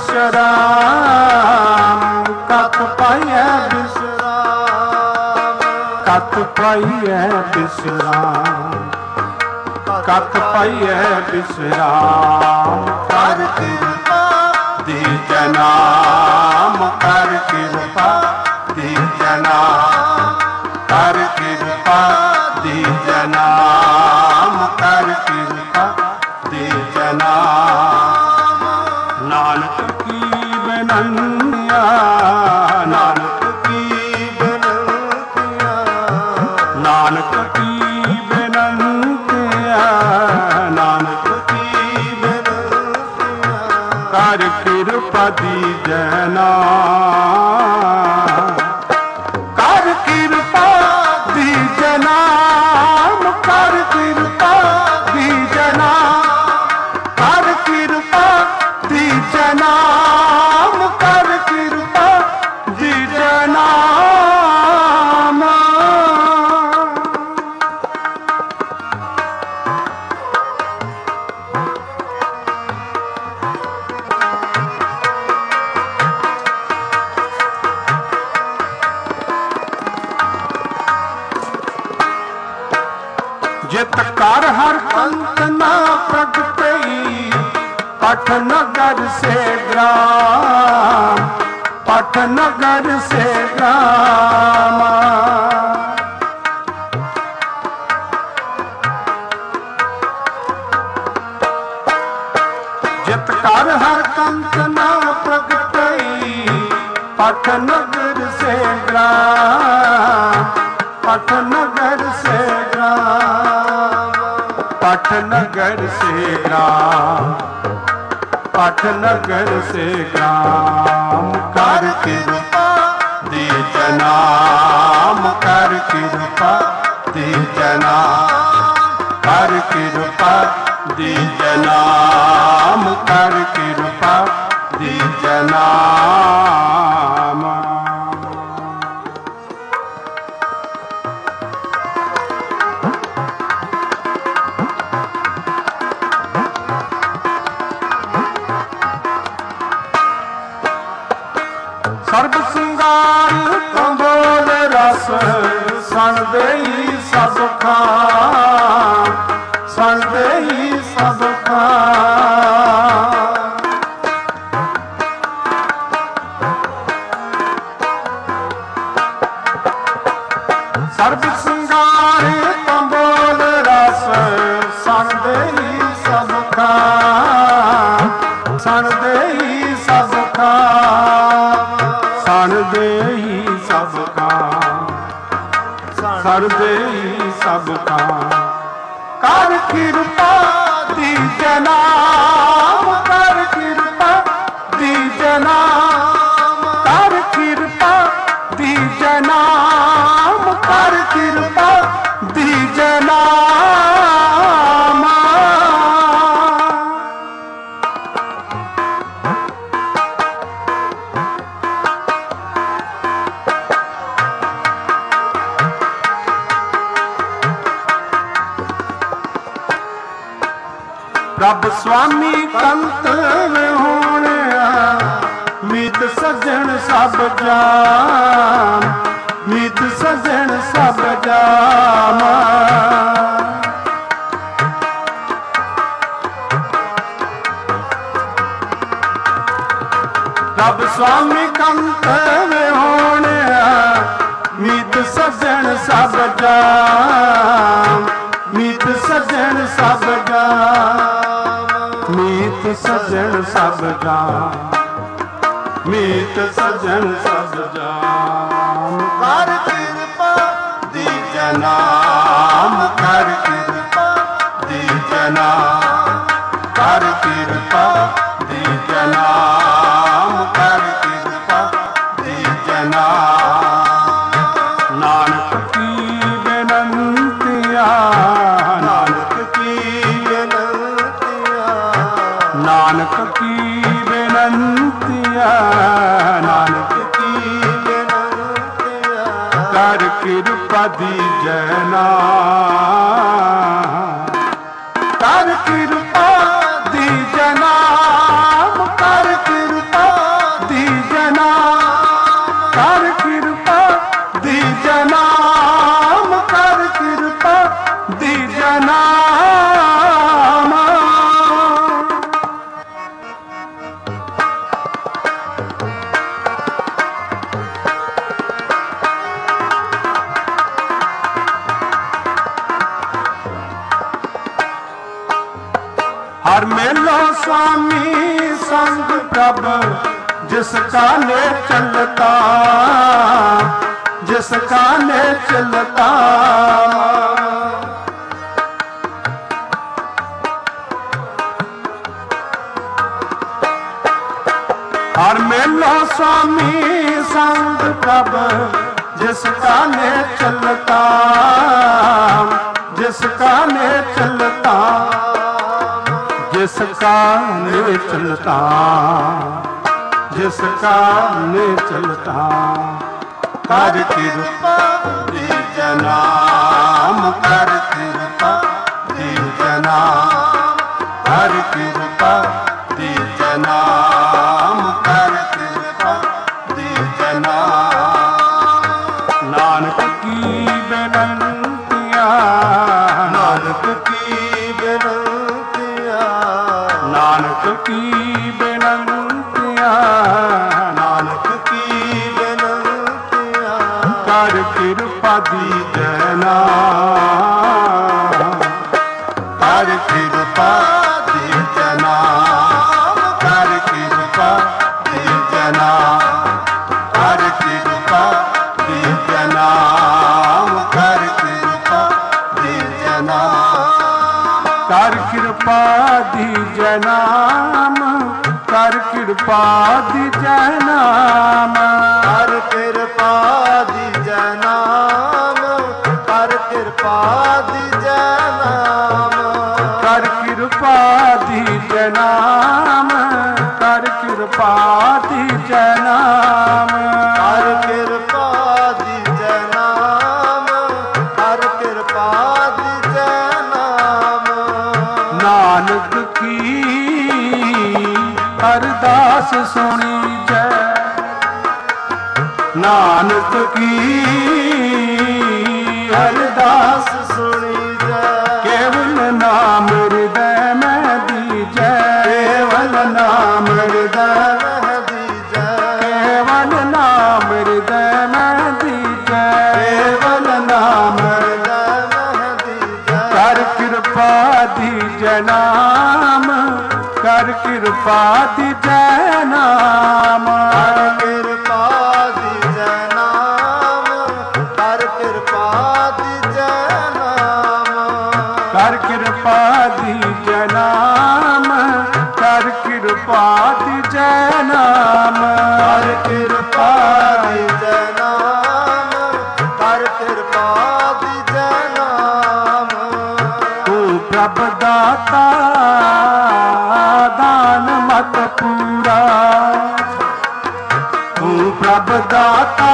ਬਿਸਰਾਮ, ਕਤ ਪਾਈਐ ਬਿਸਰਾਮ, ਕਤ ਪਾਈਐ ਬਿਸਰਾਮ, ਕਤ ਪਾਈਐ ਬਿਸਰਾਮ। ਕਰ ਕਿਰਪਾ ਦੀਜੈ ਨਾਮ, ਕਰ ਕਿਰਪਾ ਦੀਜੈ ਨਾਮ, ਕਰ ਕਿਰਪਾ ਦੀਜੈ ਨਾਮ, ਕਰ ਕਿਰਪਾ ਦੀਜੈ ਨਾਮ। ਨਾਨਕ ਕੀ ਬੇਨੰਤੀਆ, ਨਾਨਕ ਕੀ ਬੇਨੰਤੀਆ, ਨਾਨਕ ਕੀ ਬੇਨੰਤੀਆ, ਨਾਨਕ ਕੀ ਬੇਨੰਤੀਆ। ਕਰ ਕਿਰਪਾ ਦੀਜੈ ਨਾਮ, ਕਰ ਕਿਰਪਾ ਦੀਜੈ ਨਾਮ, ਕਰ ਕਿਰਪਾ ਦੀਜੈ ਨਾਮ, ਕਰ ਕਿਰਪਾ ਦੀਜੈ ਨਾਮ, ਕਰ ਕਿਰਪਾ ਦੀਜੈ ਨਾਮ। ਜਿਤ ਕਰ ਹਰ ਅੰਤ ਨਾ ਪ੍ਰਗਟਈ, ਪਠ ਨਗਰ ਸੇ ਗ੍ਰਾਮ, ਪਠ ਨਗਰ ਸੇ ਗ੍ਰਾਮ। ਜਿਤ ਕਰ ਹਰ ਕੰਤ ਨਾ ਪ੍ਰਗਟਈ, ਪਠ ਨਗਰ ਸੇ ਗ੍ਰਾਮ, पठ नगर से ग्राम, पठ नगर से ग्राम, पठ नगर से ग्राम। कर कृपा दीजै नाम, कर कृपा दीजै नाम, कर कृपा दीजै नाम, कर कृपा दीजै नाम। ਸਰਬ ਸਿੰਗਾਰ ਕੰਬੋਲ ਰਸ, ਸਣ ਦੇਈ ਸਭ ਖਾਂ, ਸਣ ਦੇਈ ਸਭ ਖਾਂ। ਸਰਬ ਸਿੰਗਾਰ ਕੰਬੋਲ ਰਸ, ਸਣ ਦੇਈ ਸਭ ਖਾਂ, ਸਣ ਦੇਈ ਸਭ ਖਾਂ, ਸਣ ਦੇਈ ਸਭ ਖਾਂ, ਸਣ ਦੇਈ ਸਭ ਖਾਂ। ਕਰ ਕਿਰਪਾ ਦੀਜੈ ਨਾਮ, ਕਰ ਕਿਰਪਾ ਦੀਜੈ ਨਾਮ, ਕਰ ਕਿਰਪਾ ਦੀਜੈ ਨਾਮ, ਕਰ ਕਿਰਪਾ ਦੀਜੈ ਨਾਮ। ਪ੍ਰਭ ਸੁਆਮੀ ਕੰਤ ਵਿਹੋਣਿਆ ਮੀਤ ਸੱਜਣ ਸਭ ਜਾਮ ਮੀਤ ਸੱਜਣ ਸਭ ਜਾਮ ਪ੍ਰਭ ਸੁਆਮੀ ਕੰਤ ਵਿਹੋਣਿਆ ਮੀਤ ਸੱਜਣ ਸਭ ਜਾਮ ਮੀਤ ਸੱਜਣ ਸਭ ਜਾਮ ਮੀਤ ਸੱਜਣ ਸਭ ਜਾਮ ਮੀਤ ਸੱਜਣ ਸਭ ਜਾਮ ਕਰ ਕਿਰਪਾ ਦੀਜੈ ਨਾਮ ਕਰ ਕਿਰਪਾ ਦੀਜੈ ਨਾਮ ਕਰ ਕਿਰਪਾ ਦੀਜੈ ਨਾਮ ਕਰ ਕਿਰਪਾ ਦੀਜੈ ਨਾਮ ਨਾਨਕ ਕੀ ਬੇਨੰਤੀਆ ਨਾਨਕ ਕੀ ਬੇਨੰਤੀਆ ਨਾਨਕ ਕੀ ਬੇਨੰਤੀਆ ਨਾਨਕ ਕੀ ਬੇਨੰਤੀਆ ਕਰ ਕਿਰਪਾ ਦੀਜੈ ਨਾਮ ਕਰ ਕਿਰਪਾ ਦੀਜੈ ਨਾਮ ਕਰ ਕਿਰਪਾ ਦੀਜੈ ਨਾਮ ਕਰ ਕਿਰਪਾ ਦੀਜੈ ਨਾਮ ਕਰ ਕਿਰਪਾ ਦੀਜੈ ਨਾਮ हर मेलो स्वामी संग प्रभ जिसका ने चलता जिसका ने चलता हर मेलो स्वामी संग प्रभ जिसका ने चलता जिसका ने चलता जिसका ने चलता जिसका ने चलता कर कृपा दीजै नाम कर कृपा दीजै नाम कर कृपा दीजै नाम कर कृपा दीजै नाम नानक की बेनंतिया नानक की बेनंतिया नानक की बेनंतिया नानक की बेनंतिया कर कृपा दीजै नाम कर कृपा दीजै नाम कर कृपा दीजै नाम कर कृपा दीजै नाम कर कृपा दीजै नाम कर कृपा दीजै नाम कर कृपा दीजै नाम ਕਰ ਕਿਰਪਾ ਦੀਜੈ ਨਾਮ ਕਰ ਕਿਰਪਾ ਦੀਜੈ ਨਾਮ ਕਰ ਕਿਰਪਾ ਦੀਜੈ ਨਾਮ ਕਰ ਕਿਰਪਾ ਦੀਜੈ ਨਾਮ ਕਰ ਕਿਰਪਾ ਦੀਜੈ ਨਾਮ ਕਰ ਕਿਰਪਾ ਦੀਜੈ ਨਾਮ ਨਾਨਕ ਕੀ ਅਰਦਾਸ ਸੁਣੀ ਜੈ ਨਾਨਕ ਕੀ ਅਰਦਾਸ ਸੁਣੀ ਜੈ ਕੇਵਲ ਨਾਮ ਹਿਰਦੈ ਮੈਂ ਦੀਜੈ ਕੇਵਲ ਨਾਮ ਹਿਰਦੈ ਮਹਿ ਦੀਜੈ ਕੇਵਲ ਨਾਮ ਹਿਰਦੈ ਮੈਂ ਦੀਜੈ ਕੇਵਲ ਨਾਮ ਹਿਰਦੈ ਮਹਿ ਦੀਜੈ ਕਰ ਕਿਰਪਾ ਦੀਜੈ ਨਾਮ ਕਰ ਕਿਰਪਾ ਦੀਜੈ ਨਾਮ ਕਰ ਕਿਰਪਾ ਦੀਜੈ ਨਾਮ ਕਰ ਕਿਰਪਾ ਦੀਜੈ ਨਾਮ ਕਰ ਕਿਰਪਾ ਦੀਜੈ ਨਾਮ ਕਰ ਕਿਰਪਾ ਦੀਜੈ ਨਾਮ ਕਰ ਕਿਰਪਾ ਦੀਜੈ ਨਾਮ ਕਰ ਕਿਰਪਾ ਦੀਜੈ ਨਾਮ ਤੂੰ ਪ੍ਰਭ ਦਾਤਾ ਦਾਨ ਮਤ ਪੂਰਾ ਤੂੰ ਪ੍ਰਭ ਦਾਤਾ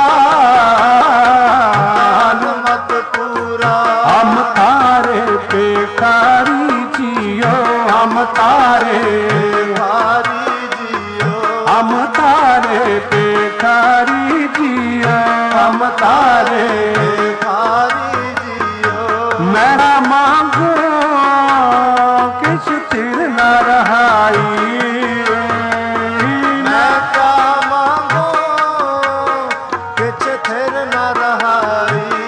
ਮਤ ਪੂਰਾ ਹਮ ਤਾਰੇ ਪੇਖਾਰੀ ਜੀਓ ਹਮ ਤਾਰੇ ਨਾਮ ਤਾਰੇ ਬਿਖਾਰੀ ਜੀਓ। ਮੈਂ ਨਾ ਮੰਗੂ ਕਿਛ ਤਿਰ ਨਾ ਰਹਾਈ, ਮੈਂ ਕਿਆ ਮੰਗੋ ਕਿਛ ਥਿਰ ਨਾ ਰਹਾਈ।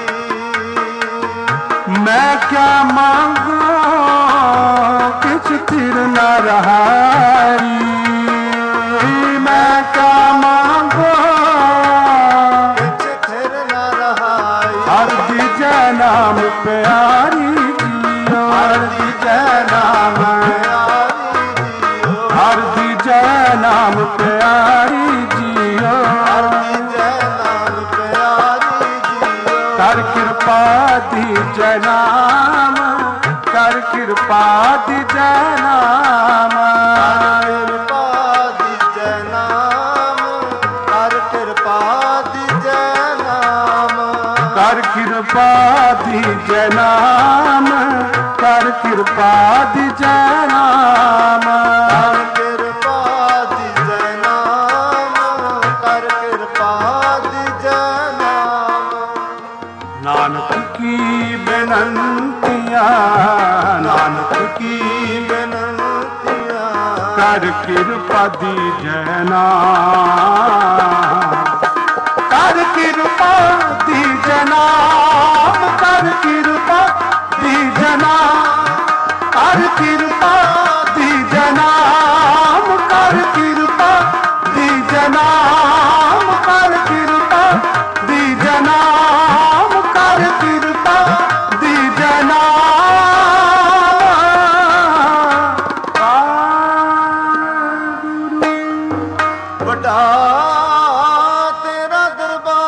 ਮੈਂ ਕਿਆ ਮੰਗੂ ਕਿਛ ਤਿਰ ਨਾ ਰਹਾਈ, ਮੈਂ ਕਿਆ ਮੰਗੂ ਕਿਛ ਥਿਰ ਨਾ ਰਹਾਈ। ਹਰ ਦੀਜੈ ਨਾਮ ਪਿਆਰੀ ਜੀਓ, ਹਰ ਦੀਜੈ ਨਾਮ ਪਿਆਰੀ ਜੀਓ। ਹਰ ਦੀਜੈ ਨਾਮ ਪਿਆਰੀ ਜੀਓ। ਹਰ ਦੀਜੈ ਨਾਮ ਪਿਆਰੀ ਜੀਓ। ਕਰ ਕਿਰਪਾ ਦੀਜੈ ਨਾਮ, ਕਰ ਕਿਰਪਾ ਦੀਜੈ ਨਾਮ, ਕਿਰਪਾ ਦੀਜੈ ਨਾਮ। ਕਰ ਕਿਰਪਾ ਦੀਜੈ ਨਾਮ। ਕਰ ਕਿਰਪਾ ਦੀਜੈ ਨਾਮ, ਕਰ ਕਿਰਪਾ ਦੀਜੈ ਨਾਮ। ਕਰ ਕਿਰਪਾ ਦੀਜੈ ਨਾਮ। ਕਰ ਕਿਰਪਾ ਦੀਜੈ ਨਾਮ। ਨਾਨਕ ਕੀ ਬੇਨੰਤੀਆਂ, ਨਾਨਕ ਕੀ ਬੇਨੰਤੀਆਂ। ਕਰ ਕਿਰਪਾ ਦੀਜੈ ਨਾਮ, ਕਰ ਕਿਰਪਾ ਦੀਜੈ ਨਾਮ, ਕਰ ਕਿਰਪਾ ਦੀਜੈ ਨਾਮ, ਕਰ ਕਿਰਪਾ ਦੀਜੈ ਨਾਮ, ਕਰ ਕਿਰਪਾ ਦੀਜੈ ਨਾਮ, ਕਰ ਕਿਰਪਾ ਦੀਜੈ ਨਾਮ, ਕਰ ਕਿਰਪਾ ਦੀਜੈ ਨਾਮ। ਵੱਡਾ ਤੇਰਾ ਦਰਬਾਰ,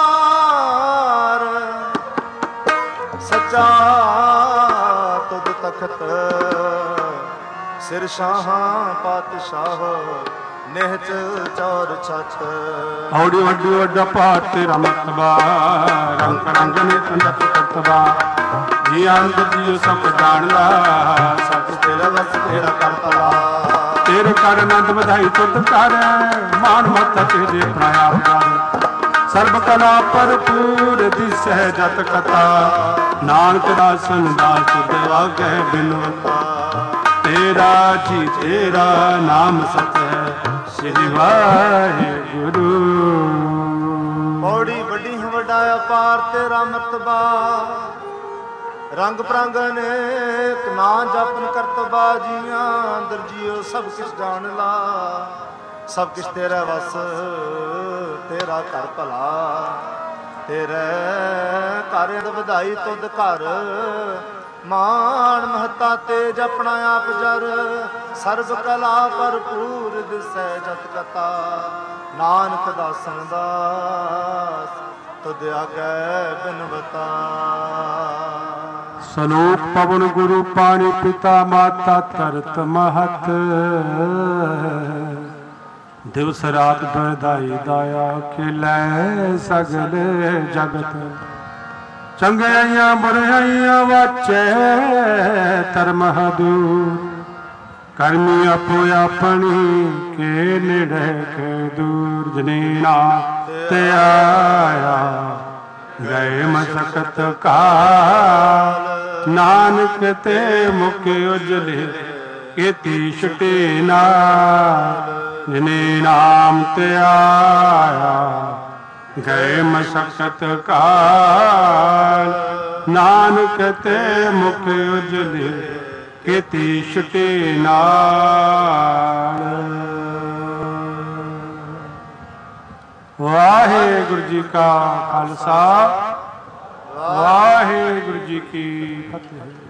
ਸੱਚਾ ਤੁਧ ਤਖਤ। ਸਿਰ ਸ਼ਾਹਾਂ ਪਾਤਸ਼ਾਹ, ਨਿਹਚ ਚੌਰ ਛਛ। ਔੜੀ ਵੱਡੀ ਵੱਡਾ ਭਾਰ ਤੇਰਾ ਮਤਬਾ, ਰੰਗ ਰੰਗ ਨੇ ਤੰਦਤ ਕਰਤਬਾ। ਜੀ ਅੰਤ ਜੀ ਸਭ ਜਾਣਦਾ, ਸਭ ਤੇਰਾ ਵਸ ਤੇਰਾ ਕਰਤਲਾ। ਤੇਰੇ ਕਰ ਆਨੰਦ ਵਧਾਈ ਤੁਧ ਕਰ, ਮਾਨ ਮਤ ਤੇਰੇ ਪ੍ਰਾਪ ਕਰ। ਸਰਬ ਕਲਾ ਭਰਪੂਰ ਦਿਸਹਿ ਜਤ ਕਥਾ, ਨਾਨਕ ਦਾਸਨ ਦਾਸ ਤੁਧ ਆਗਹਿ ਬਿਨਵਤਾ। ਤੇਰਾ ਜੀ ਤੇਰਾ ਨਾਮ ਸਤ ਹੈ, ਸ੍ਰੀ ਵਾਹਿਗੁਰੂ। ਔੜੀ ਵੱਡੀ ਵੱਡਾ ਅਪਾਰ ਤੇਰਾ ਮਰਤਬਾ, ਰੰਗ ਪ੍ਰੰਗ ਅਨੇਕ ਨਾ ਜਪਨ ਕਰਤਬਾ। ਜੀਆਂ ਅੰਦਰ ਜੀਓ ਸਭ ਕਿਛ ਜਾਣ ਲਾ, ਸਭ ਕਿਛ ਤੇਰਾ ਵਸ ਤੇਰਾ ਘਰ ਭਲਾ। ਤੇਰੇ ਘਰ ਵਧਾਈ ਤੁਧ ਘਰ, ਮਾਣ ਮਹਤਾ ਤੇਜ ਆਪਣਾ ਆਪ ਜਰ। ਸਰਬ ਕਲਾ ਭਰਪੂਰ ਦਿਸੈ ਜਤ ਕਥਾ, ਨਾਨਕ ਦਾਸਨ ਦਾਸ ਤੁਧ ਆਗੈ ਬਿਨਵਤਾ। ਸਲੋਕ ਪਵਨ ਗੁਰੂ ਪਾਣੀ ਪਿਤਾ ਮਾਤਾ ਧਰਤ ਮਹਤ। ਦਿਵਸ ਰਾਤ ਬਧਾਈ ਦਾਇਆ ਖਿਲੈ ਸਗਲ ਜਗਤ। ਚੰਗਿਆਈਆਂ ਬੁਰਾਈਆਂ ਵਾਚੈ ਧਰਮ ਦੂਰ। ਕਰਮੀ ਆਪੋ ਆਪਣੀ ਕੇ ਨੇੜੇ ਕੇ ਦੂਰ। ਜਨੇ ਨਾ ਤੇ ਆਇਆ ਗਏ ਮਸਕਤ ਕਾਲ। ਨਾਨਕ ਤੇ ਮੁਖ ਉਜਲੇ ਕੀਤੀ ਛੁਟੇ ਨਾਲ। ਜਿਨੇ ਨਾਮ ਤੇ ਆਇਆ ਗਏ ਮਸਕਤ ਕਾਲ। ਨਾਨਕ ਤੇ ਮੁਖ ਉਜਲੇ ਕੀਤੀ ਛੁਟੇ ਨਾਲ। ਵਾਹਿਗੁਰੂ ਜੀ ਕਾ ਖਾਲਸਾ, ਵਾਹਿਗੁਰੂ ਜੀ ਕੀ ਫਤਿਹ।